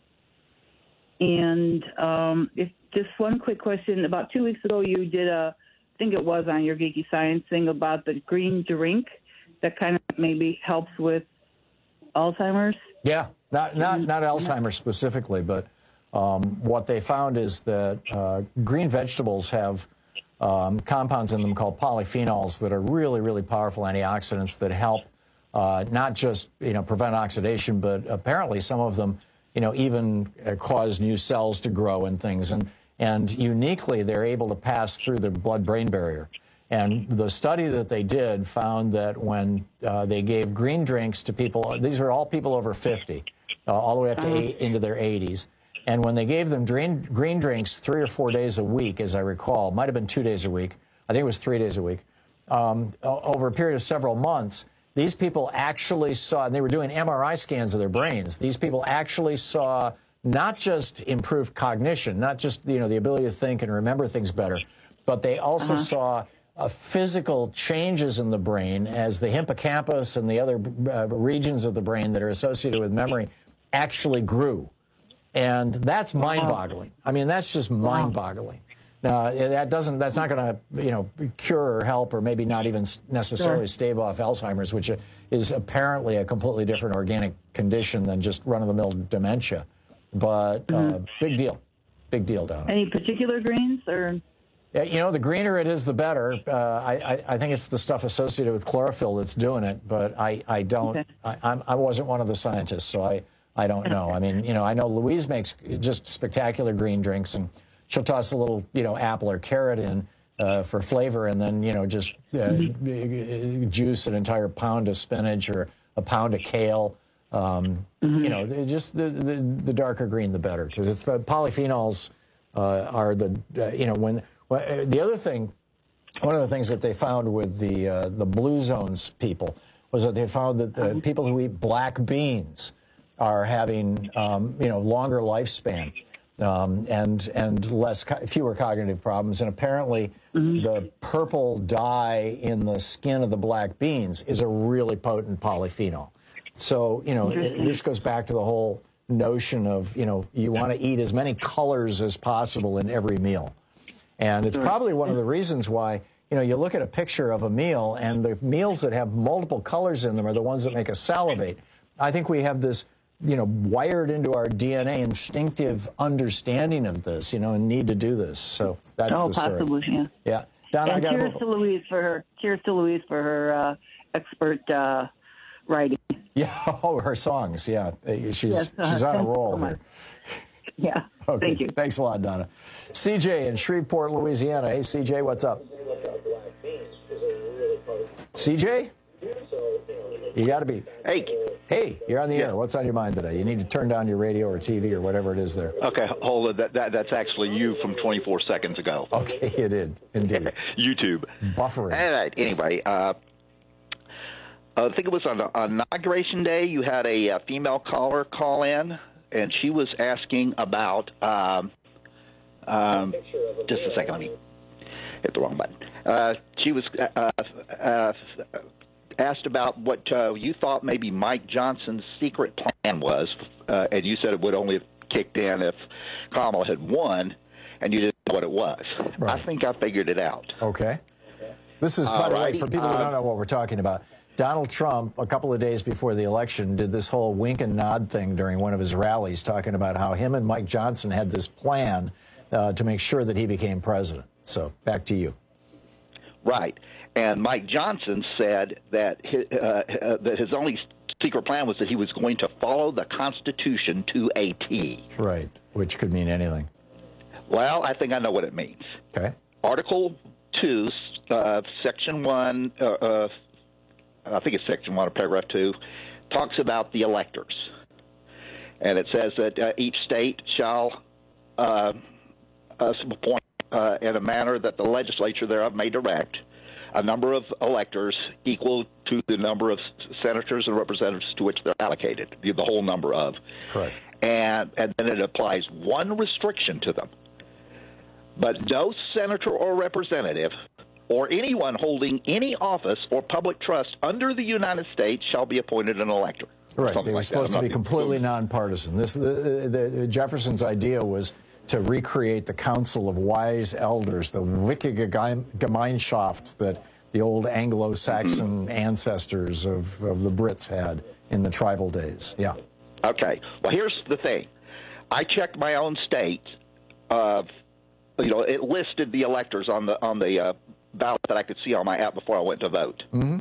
And um, if just one quick question. About two weeks ago, you did a, I think it was on your Geeky Science thing about the green drink that kind of maybe helps with Alzheimer's. Yeah, not not not Alzheimer's specifically, but um, what they found is that uh, green vegetables have um, compounds in them called polyphenols that are really, really powerful antioxidants that help uh, not just you know prevent oxidation, but apparently some of them you know even uh, cause new cells to grow and things. And and uniquely, they're able to pass through the blood-brain barrier. And the study that they did found that when uh, they gave green drinks to people, these were all people over fifty, uh, all the way up to eight, into their eighties. And when they gave them green, green drinks three or four days a week, as I recall, might have been two days a week, I think it was three days a week, um, over a period of several months, these people actually saw, and they were doing M R I scans of their brains, these people actually saw not just improved cognition, not just you know the ability to think and remember things better, but they also uh-huh. saw Uh, physical changes in the brain as the hippocampus and the other uh, regions of the brain that are associated with memory actually grew. And that's mind-boggling. I mean, that's just mind-boggling. Now, that doesn't, that's not going to, you know, cure or help or maybe not even necessarily sure. stave off Alzheimer's, which is apparently a completely different organic condition than just run-of-the-mill dementia. But mm-hmm. uh, big deal. Big deal, Donna. Any particular greens or... Yeah, you know, the greener it is, the better. Uh, I, I, I think it's the stuff associated with chlorophyll that's doing it, but I, I don't, okay. I, I'm, I wasn't one of the scientists, so I, I don't know. I mean, you know, I know Louise makes just spectacular green drinks, and she'll toss a little, you know, apple or carrot in uh, for flavor, and then, you know, just uh, mm-hmm. juice an entire pound of spinach or a pound of kale. Um, mm-hmm. You know, just the, the, the darker green, the better, because it's the polyphenols uh, are the, uh, you know, when... Well, the other thing, one of the things that they found with the uh, the blue zones people was that they found that the people who eat black beans are having, um, you know, longer lifespan um, and and less fewer cognitive problems. And apparently, mm-hmm. the purple dye in the skin of the black beans is a really potent polyphenol. So, you know, it, this goes back to the whole notion of, you know, you want to eat as many colors as possible in every meal. And it's probably one of the reasons why, you know, you look at a picture of a meal, and the meals that have multiple colors in them are the ones that make us salivate. I think we have this, you know, wired into our D N A instinctive understanding of this, you know, and need to do this. So that's oh, the story. possibly, yeah. Yeah. Donna, and I got cheers to Louise for her. Cheers to Louise for her uh, expert uh, writing. Yeah, oh, her songs. Yeah, she's yes, uh, she's on a roll so here. Yeah. Okay. Thank you. Thanks a lot, Donna. C J in Shreveport, Louisiana. Hey, C J, what's up? C J, you got to be. Hey. Hey, you're on the yeah. air. What's on your mind today? You need to turn down your radio or T V or whatever it is there. Okay, hold it. That, that that's actually you from twenty-four seconds ago. Okay, you did indeed. YouTube buffering. All right. Anyway, uh, I think it was on, on inauguration day. You had a, a female caller call in, and she was asking about. Um, um, just a second. Let me hit the wrong button. Uh, she was uh, uh, asked about what uh, you thought maybe Mike Johnson's secret plan was, uh, and you said it would only have kicked in if Kamala had won, and you didn't know what it was. Right. I think I figured it out. Okay. This is, by the way, for people who don't know what we're talking about, Donald Trump, a couple of days before the election, did this whole wink and nod thing during one of his rallies, talking about how him and Mike Johnson had this plan uh, to make sure that he became president. So back to you. Right. And Mike Johnson said that his, uh, uh, that his only secret plan was that he was going to follow the Constitution to a T. Right, which could mean anything. Well, I think I know what it means. Okay. Article two, uh, Section one, uh, uh, I think it's Section one of Paragraph two, talks about the electors. And it says that uh, each state shall uh, uh, appoint uh, in a manner that the legislature thereof may direct a number of electors equal to the number of senators and representatives to which they're allocated, the, the whole number of. Correct. And, and then it applies one restriction to them. But no senator or representative or anyone holding any office or public trust under the United States shall be appointed an elector. Right. They were like supposed to be completely nonpartisan. This, the, the, the Jefferson's idea was to recreate the Council of Wise Elders, the Wickige Gemeinschaft that the old Anglo-Saxon ancestors of, of the Brits had in the tribal days. Yeah. Okay. Well, here's the thing. I checked my own state. Uh, you know, it listed the electors on the on the uh, ballot that I could see on my app before I went to vote. Mm-hmm.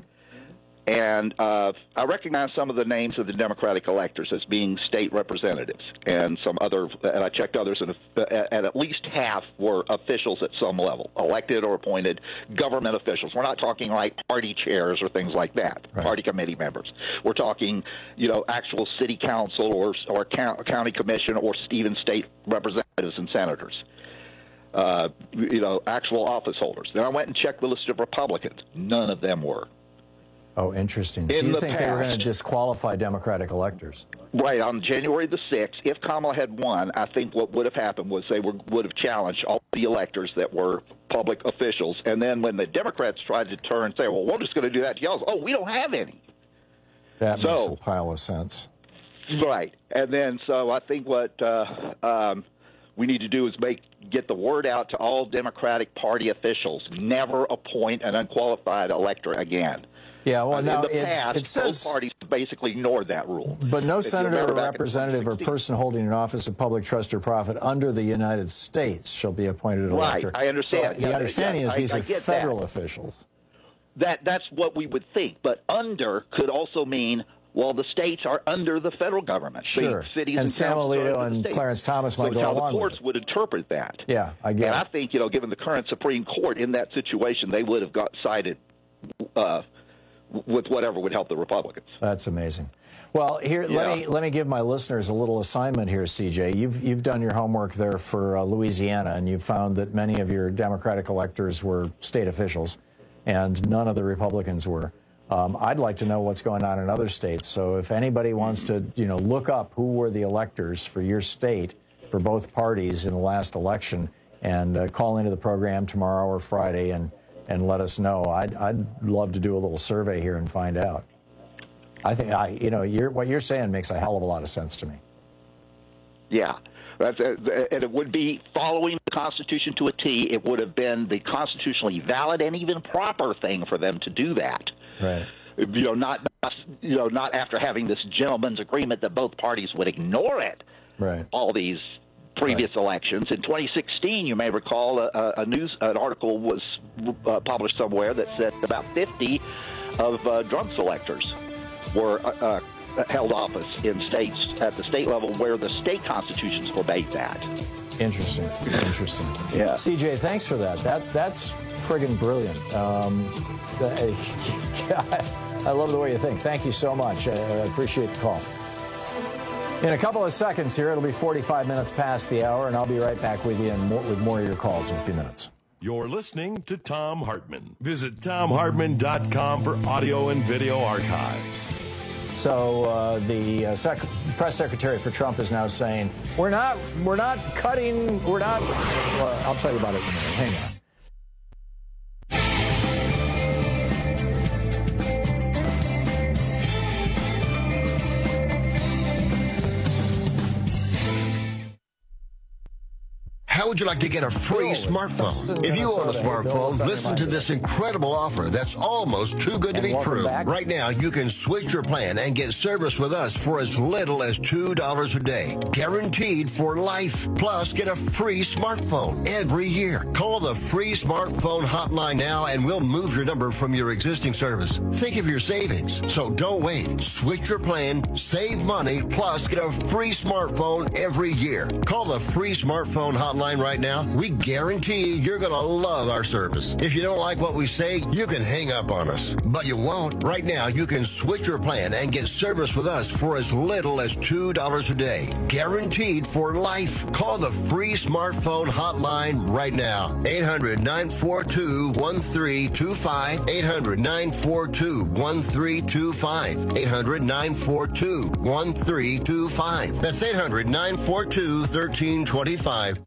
And uh, I recognize some of the names of the Democratic electors as being state representatives, and some other. And I checked others, and, and at least half were officials at some level, elected or appointed government officials. We're not talking like party chairs or things like that, right. Party committee members. We're talking, you know, actual city council or or county commission or even state representatives and senators. Uh, you know, actual office holders. Then I went and checked the list of Republicans. None of them were. Oh, interesting. So In you the think past, they were going to disqualify Democratic electors? Right. On January the sixth, if Kamala had won, I think what would have happened was they were, would have challenged all the electors that were public officials. And then when the Democrats tried to turn and say, well, we're just going to do that to y'all, oh, we don't have any. That so, makes a pile of sense. Right. And then so I think what uh, um, we need to do is make get the word out to all Democratic Party officials. Never appoint an unqualified elector again. Yeah, well, uh, now in the it's, past, it says both parties basically ignored that rule. But no If you senator or remember back in representative or person holding an office of public trust or profit under the United States shall be appointed an Right, elector. I understand. So Yeah, the understanding yeah, is I- these I are get federal that. officials. That that's what we would think, but under could also mean well, the states are under the federal government. Sure. The cities and and Sam counties are Alito under the and states. Clarence Thomas So might it's go how along the with courts it. would interpret that. Yeah, I get and it. I think, you know, given the current Supreme Court in that situation, they would have got sided uh, with whatever would help the Republicans. That's amazing. Well, here Yeah. let me let me give my listeners a little assignment here, C J. You've you've done your homework there for uh, Louisiana, and you've found that many of your Democratic electors were state officials, and none of the Republicans were. Um, I'd like to know what's going on in other states. So if anybody wants to, you know, look up who were the electors for your state for both parties in the last election, and uh, call into the program tomorrow or Friday and, and let us know. I'd, I'd love to do a little survey here and find out. I think, I, you know, you're, what you're saying makes a hell of a lot of sense to me. Yeah. That's, uh, and it would be following the Constitution to a T. It would have been the constitutionally valid and even proper thing for them to do that. Right. You know, not, you know, not after having this gentleman's agreement that both parties would ignore it. Right. All these previous right. elections. In twenty sixteen, you may recall, a, a news an article was uh, published somewhere that said about fifty of uh, drug selectors were uh, uh, held office in states at the state level where the state constitutions forbade that. Interesting. Interesting. Yeah. C J, thanks for that. That that's friggin' brilliant. Um, I love the way you think. Thank you so much. I, I appreciate the call. In a couple of seconds here, it'll be forty-five minutes past the hour, and I'll be right back with you and more, with more of your calls in a few minutes. You're listening to Thom Hartmann. Visit Thom Hartmann dot com for audio and video archives. So uh, the uh, sec- press secretary for Trump is now saying, we're not, we're not cutting, we're not, well, I'll tell you about it in a minute. Hang on. How would you like to get a free smartphone? If you own a smartphone, listen to this incredible offer that's almost too good to be true. Right now, you can switch your plan and get service with us for as little as two dollars a day. Guaranteed for life. Plus, get a free smartphone every year. Call the free smartphone hotline now and we'll move your number from your existing service. Think of your savings. So don't wait. Switch your plan, save money, plus get a free smartphone every year. Call the free smartphone hotline right now. We guarantee you're going to love our service. If you don't like what we say, you can hang up on us. But you won't. Right now, you can switch your plan and get service with us for as little as two dollars a day. Guaranteed for life. Call the free smartphone hotline right now. eight hundred, nine four two, one three two five. eight hundred, nine four two, one three two five. eight hundred, nine four two, one three two five. That's eight hundred, nine four two, one three two five.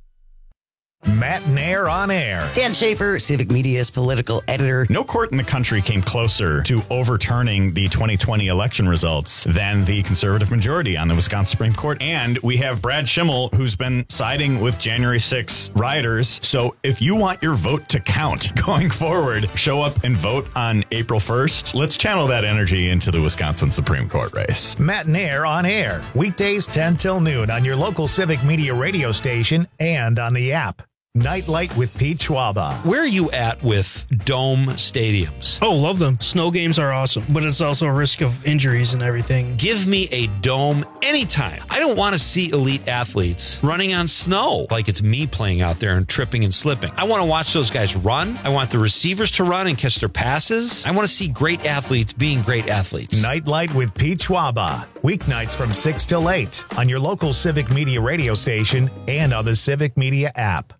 Matt Nair on air. Dan Schaefer, Civic Media's political editor. No court in the country came closer to overturning the twenty twenty election results than the conservative majority on the Wisconsin Supreme Court. And we have Brad Schimmel, who's been siding with January sixth rioters. So if you want your vote to count going forward, show up and vote on April first. Let's channel that energy into the Wisconsin Supreme Court race. Matt Nair on air. Weekdays ten till noon on your local Civic Media radio station and on the app. Nightlight with Pete Schwaba. Where are you at with dome stadiums? Oh, love them. Snow games are awesome, but it's also a risk of injuries and everything. Give me a dome anytime. I don't want to see elite athletes running on snow like it's me playing out there and tripping and slipping. I want to watch those guys run. I want the receivers to run and catch their passes. I want to see great athletes being great athletes. Nightlight with Pete Schwaba. Weeknights from six till eight on your local Civic Media radio station and on the Civic Media app.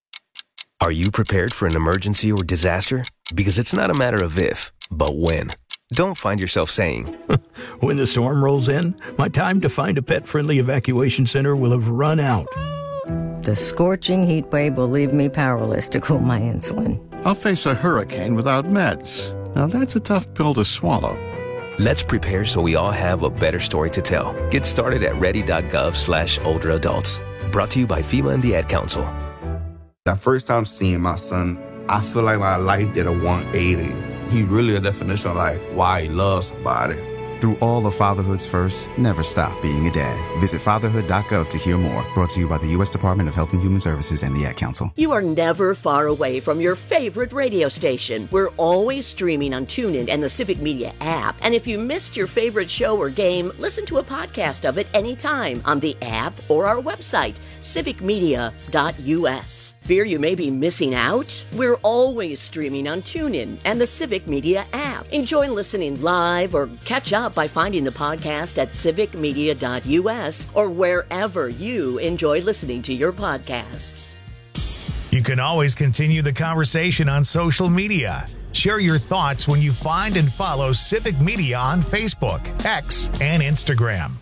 Are you prepared for an emergency or disaster? Because it's not a matter of if, but when. Don't find yourself saying, when the storm rolls in, my time to find a pet-friendly evacuation center will have run out. The scorching heat wave will leave me powerless to cool my insulin. I'll face a hurricane without meds. Now that's a tough pill to swallow. Let's prepare so we all have a better story to tell. Get started at ready.gov slash older adults. Brought to you by FEMA and the Ad Council. The first time seeing my son, I feel like my life did a one eighty. He really a definition of like why he loves somebody. Through all the fatherhood's first, never stop being a dad. Visit fatherhood dot gov to hear more. Brought to you by the U S Department of Health and Human Services and the Ad Council. You are never far away from your favorite radio station. We're always streaming on TuneIn and the Civic Media app. And if you missed your favorite show or game, listen to a podcast of it anytime on the app or our website, civic media dot u s. Fear you may be missing out? We're always streaming on TuneIn and the Civic Media app. Enjoy listening live or catch up by finding the podcast at civic media dot u s or wherever you enjoy listening to your podcasts. You can always continue the conversation on social media. Share your thoughts when you find and follow Civic Media on Facebook, X, and Instagram.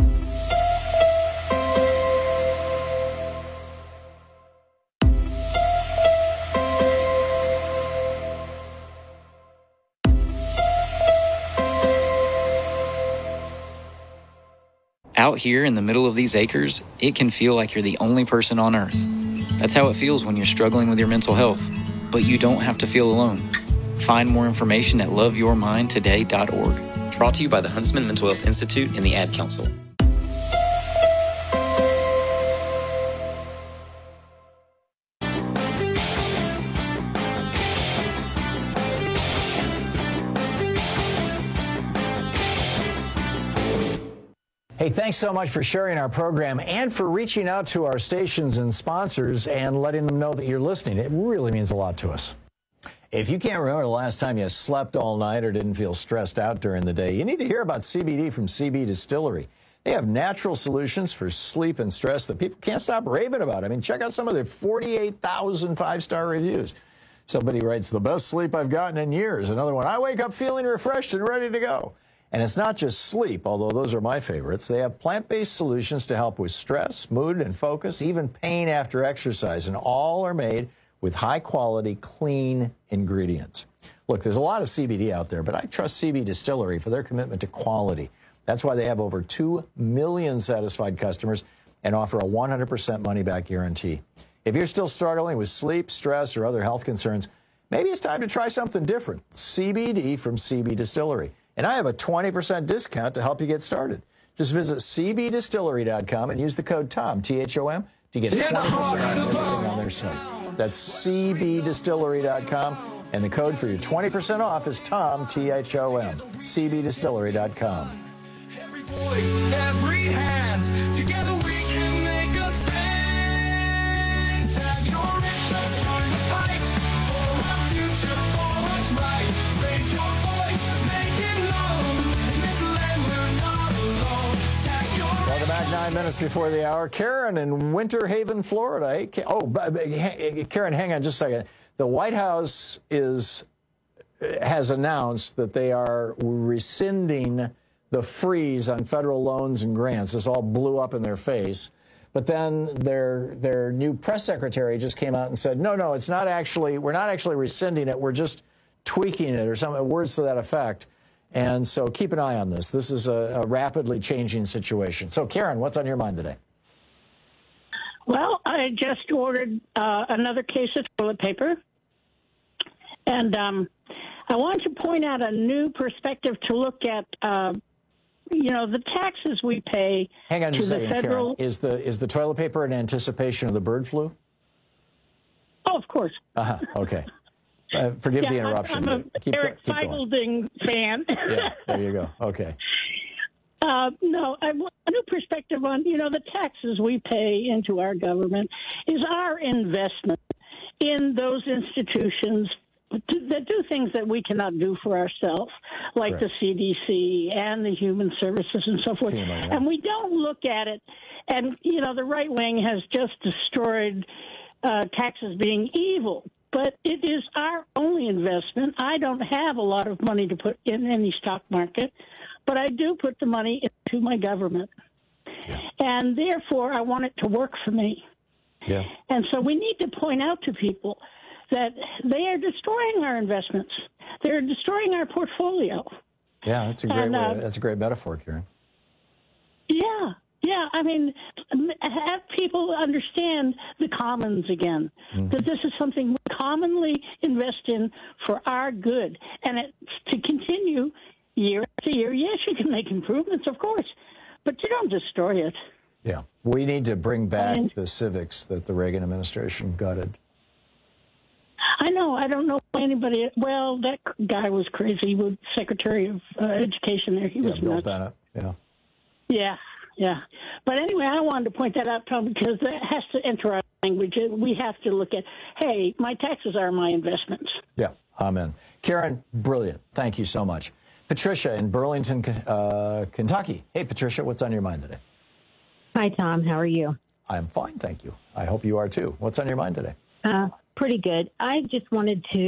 Out here in the middle of these acres, it can feel like you're the only person on Earth. That's how it feels when you're struggling with your mental health. But you don't have to feel alone. Find more information at love your mind today dot org. Brought to you by the Huntsman Mental Health Institute and the Ad Council. Hey, thanks so much for sharing our program and for reaching out to our stations and sponsors and letting them know that you're listening. It really means a lot to us. If you can't remember the last time you slept all night or didn't feel stressed out during the day, you need to hear about C B D from C B Distillery. They have natural solutions for sleep and stress that people can't stop raving about. I mean, check out some of their forty-eight thousand five-star reviews. Somebody writes, the best sleep I've gotten in years. Another one, I wake up feeling refreshed and ready to go. And it's not just sleep, although those are my favorites. They have plant-based solutions to help with stress, mood, and focus, even pain after exercise, and all are made with high-quality, clean ingredients. Look, there's a lot of C B D out there, but I trust C B Distillery for their commitment to quality. That's why they have over two million satisfied customers and offer a one hundred percent money-back guarantee. If you're still struggling with sleep, stress, or other health concerns, maybe it's time to try something different. C B D from C B Distillery. And I have a twenty percent discount to help you get started. Just visit C B distillery dot com and use the code TOM, T H O M, to get twenty percent off everything on their site. That's C B distillery dot com, and the code for your twenty percent off is TOM, T H O M, C B distillery dot com. Every voice, every hand, together we can make a stand. Tag your interest, join the fight for our future, for what's right. Raise your voice, make it known. In this land, we're not alone. Tag your Welcome back, nine minutes before the hour. Karen in Winter Haven, Florida. Hey, Ka- oh, but- but, hey, Karen, hang on just a second. The White House is has announced that they are rescinding the freeze on federal loans and grants. This all blew up in their face. But then their their new press secretary just came out and said, no, no, it's not actually, we're not actually rescinding it. We're just tweaking it, or some words to that effect. And so keep an eye on this. This is a, a rapidly changing situation. So, Karen, what's on your mind today? Well, I just ordered uh, another case of toilet paper. And um, I want to point out a new perspective to look at, uh, you know, the taxes we pay Hang on to just a the second, federal. Karen. Is the, is the toilet paper in anticipation of the bird flu? Oh, of course. Uh-huh. Okay. Uh, forgive yeah, the interruption. I'm, I'm a keep, Eric keep going. Feigelding fan. Yeah, there you go. Okay. Uh, no, I want a new perspective on, you know, the taxes we pay into our government is our investment in those institutions that do things that we cannot do for ourselves, like Correct. the C D C and the Human Services and so forth. FEMA, yeah. And we don't look at it. And, you know, the right wing has just destroyed uh, taxes being evil. But it is our only investment. I don't have a lot of money to put in any stock market, but I do put the money into my government. Yeah. And therefore, I want it to work for me. Yeah. And so we need to point out to people that they are destroying our investments. They're destroying our portfolio. Yeah, that's a great And, uh, way, that's a great metaphor, Karen. Yeah. Yeah, I mean, have people understand the commons again, Mm-hmm. that this is something we commonly invest in for our good. And it's to continue year after year. Yes, you can make improvements, of course, but you don't destroy it. Yeah. We need to bring back And- the civics that the Reagan administration gutted. I know. I don't know anybody. Well, that guy was crazy with Secretary of uh, Education there. He Yeah, was Bill nuts. Bennett. Yeah. Yeah, yeah. But anyway, I wanted to point that out, Tom, because that has to enter our language. We have to look at, hey, my taxes are my investments. Yeah. Amen. Karen, brilliant. Thank you so much. Patricia in Burlington, uh, Kentucky. Hey, Patricia, what's on your mind today? Hi, Tom. How are you? I'm fine, thank you. I hope you are too. What's on your mind today? Uh, pretty good. I just wanted to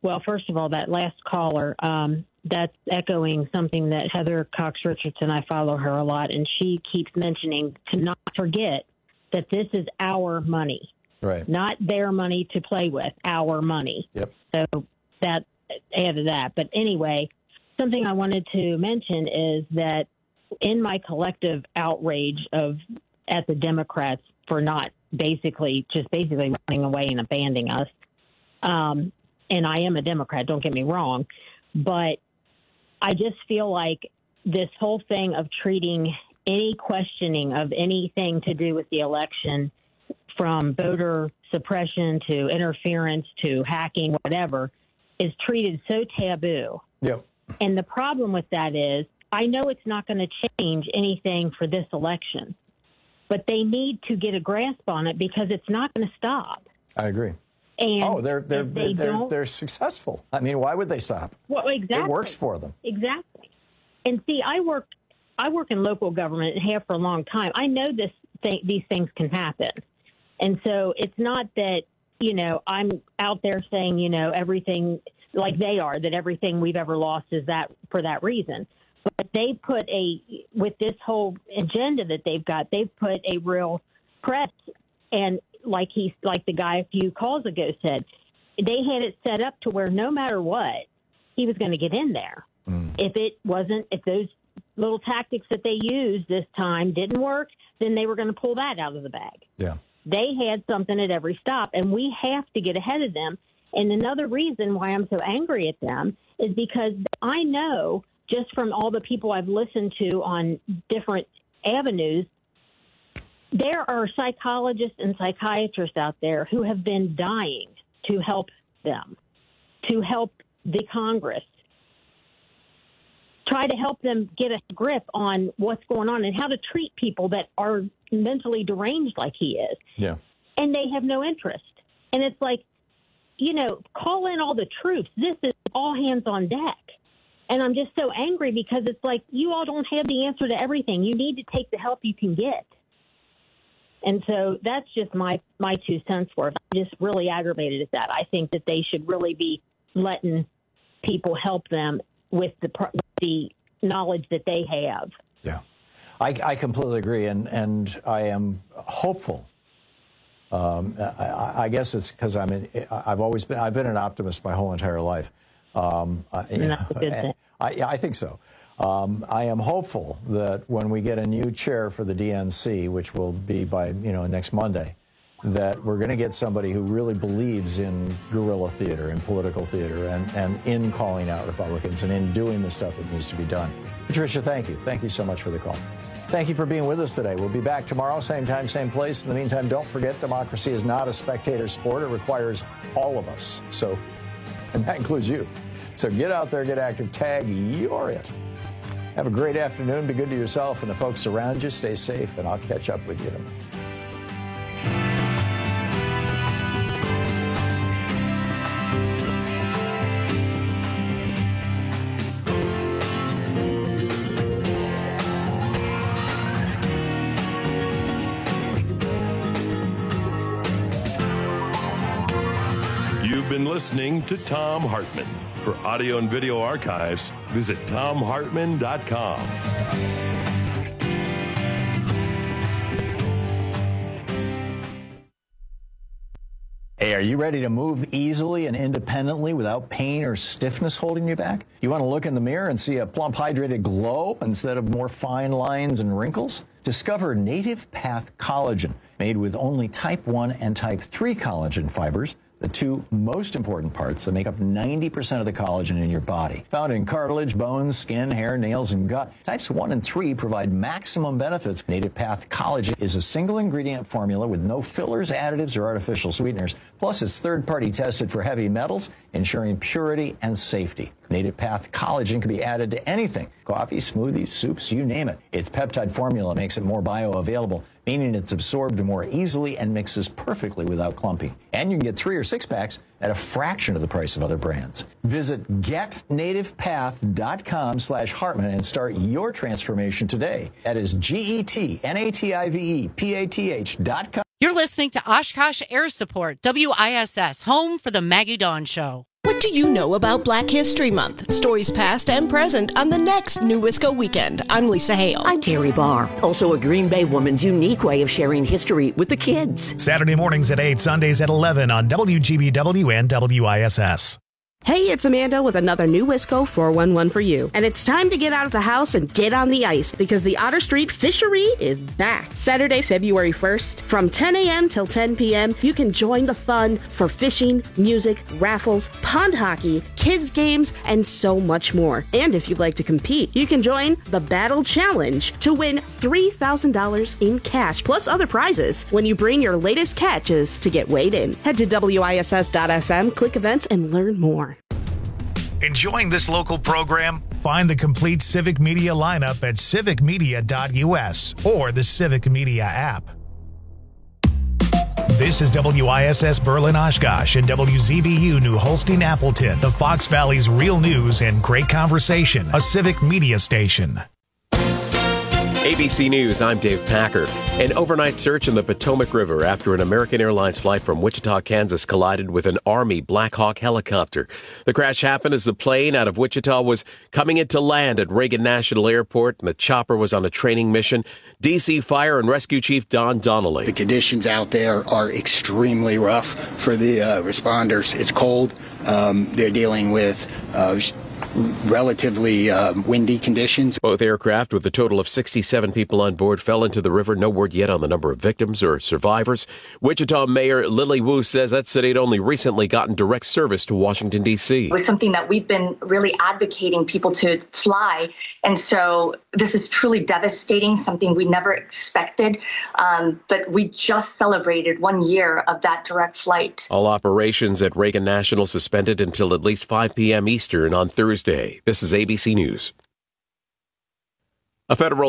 well, first of all, that last caller, um, that's echoing something that Heather Cox Richardson, I follow her a lot, and she keeps mentioning to not forget that this is our money. Right. Not their money to play with, our money. Yep. So that added that. But anyway, something I wanted to mention is that in my collective outrage of at the Democrats for not basically, just basically running away and abandoning us, um, and I am a Democrat, don't get me wrong, but I just feel like this whole thing of treating any questioning of anything to do with the election, from voter suppression to interference to hacking, whatever, is treated so taboo. Yep. And the problem with that is, I know it's not going to change anything for this election, but they need to get a grasp on it because it's not going to stop. I agree. And oh, they're they're they they're, don't, they're successful. I mean, why would they stop? Well, exactly. It works for them. Exactly. And see, I work I work in local government and have for a long time. I know this th- these things can happen. And so it's not that, you know, I'm out there saying, you know, everything like they are, that everything we've ever lost is that for that reason. But they put a, with this whole agenda that they've got, they've put a real press, and like he's, like the guy a few calls ago said, they had it set up to where no matter what, he was going to get in there. Mm. If it wasn't, if those little tactics that they used this time didn't work, then they were going to pull that out of the bag. Yeah. They had something at every stop, and we have to get ahead of them. And another reason why I'm so angry at them is because I know, just from all the people I've listened to on different avenues, there are psychologists and psychiatrists out there who have been dying to help them, to help the Congress, try to help them get a grip on what's going on and how to treat people that are mentally deranged like he is. Yeah. And they have no interest. And it's like, you know, call in all the troops. This is all hands on deck. And I'm just so angry because it's like, you all don't have the answer to everything. You need to take the help you can get. And so that's just my, my two cents worth. I'm just really aggravated at that. I think that they should really be letting people help them with the the knowledge that they have. Yeah, I, I completely agree, and and I am hopeful. Um, I, I guess it's because I'm in, I've always been I've been an optimist my whole entire life. Um, and that's know, a good thing. I, I think so. Um, I am hopeful that when we get a new chair for the D N C, which will be by you know next Monday, that we're going to get somebody who really believes in guerrilla theater and political theater and, and in calling out Republicans and in doing the stuff that needs to be done. Patricia, thank you. Thank you so much for the call. Thank you for being with us today. We'll be back tomorrow, same time, same place. In the meantime, don't forget, democracy is not a spectator sport. It requires all of us. So, and that includes you. So get out there, get active, tag, you're it. Have a great afternoon. Be good to yourself and the folks around you. Stay safe, and I'll catch up with you tomorrow. You've been listening to Thom Hartmann. For audio and video archives, visit thom hartmann dot com. Hey, are you ready to move easily and independently without pain or stiffness holding you back? You want to look in the mirror and see a plump, hydrated glow instead of more fine lines and wrinkles? Discover Native Path Collagen, made with only type one and type three collagen fibers, the two most important parts that make up ninety percent of the collagen in your body. Found in cartilage, bones, skin, hair, nails, and gut, types one and three provide maximum benefits. Native Path Collagen is a single ingredient formula with no fillers, additives, or artificial sweeteners. Plus, it's third-party tested for heavy metals, ensuring purity and safety. Native Path Collagen can be added to anything: coffee, smoothies, soups, you name it. Its peptide formula makes it more bioavailable, meaning it's absorbed more easily and mixes perfectly without clumping. And you can get three or six packs at a fraction of the price of other brands. Visit get native path dot com slash Hartmann and start your transformation today. That is G E T N A T I V E P A T H dot com. You're listening to Oshkosh Air Support, W I S S, home for the Maggie Dawn Show. Would do you know about Black History Month? Stories past and present on the next New Wisco Weekend. I'm Lisa Hale. I'm Terry Barr. Also a Green Bay woman's unique way of sharing history with the kids. Saturday mornings at eight, Sundays at eleven on W G B W and W I S S. Hey, it's Amanda with another New Wisco four one one for you. And it's time to get out of the house and get on the ice because the Otter Street Fishery is back. Saturday, February first, from ten a.m. till ten p.m., you can join the fun for fishing, music, raffles, pond hockey, kids games, and so much more. And if you'd like to compete, you can join the Battle Challenge to win three thousand dollars in cash plus other prizes when you bring your latest catches to get weighed in. Head to W I S S dot F M, click events, and learn more. Enjoying this local program? Find the complete Civic Media lineup at civic media dot U S or the Civic Media app. This is W I S S Berlin Oshkosh and W Z B U New Holstein Appleton, the Fox Valley's real news and great conversation, a Civic Media station. A B C News, I'm Dave Packer. An overnight search in the Potomac River after an American Airlines flight from Wichita, Kansas collided with an Army Black Hawk helicopter. The crash happened as the plane out of Wichita was coming into land at Reagan National Airport, and the chopper was on a training mission. D C Fire and Rescue Chief Don Donnelly. The conditions out there are extremely rough for the uh, responders. It's cold. Um, they're dealing with uh, relatively uh, windy conditions. Both aircraft, with a total of sixty-seven people on board, fell into the river. No word yet on the number of victims or survivors. Wichita Mayor Lily Wu says that city had only recently gotten direct service to Washington, D C. It was something that we've been really advocating people to fly. And so this is truly devastating, something we never expected. Um, but we just celebrated one year of that direct flight. All operations at Reagan National suspended until at least five p.m. Eastern on Thursday. This is A B C News. A federal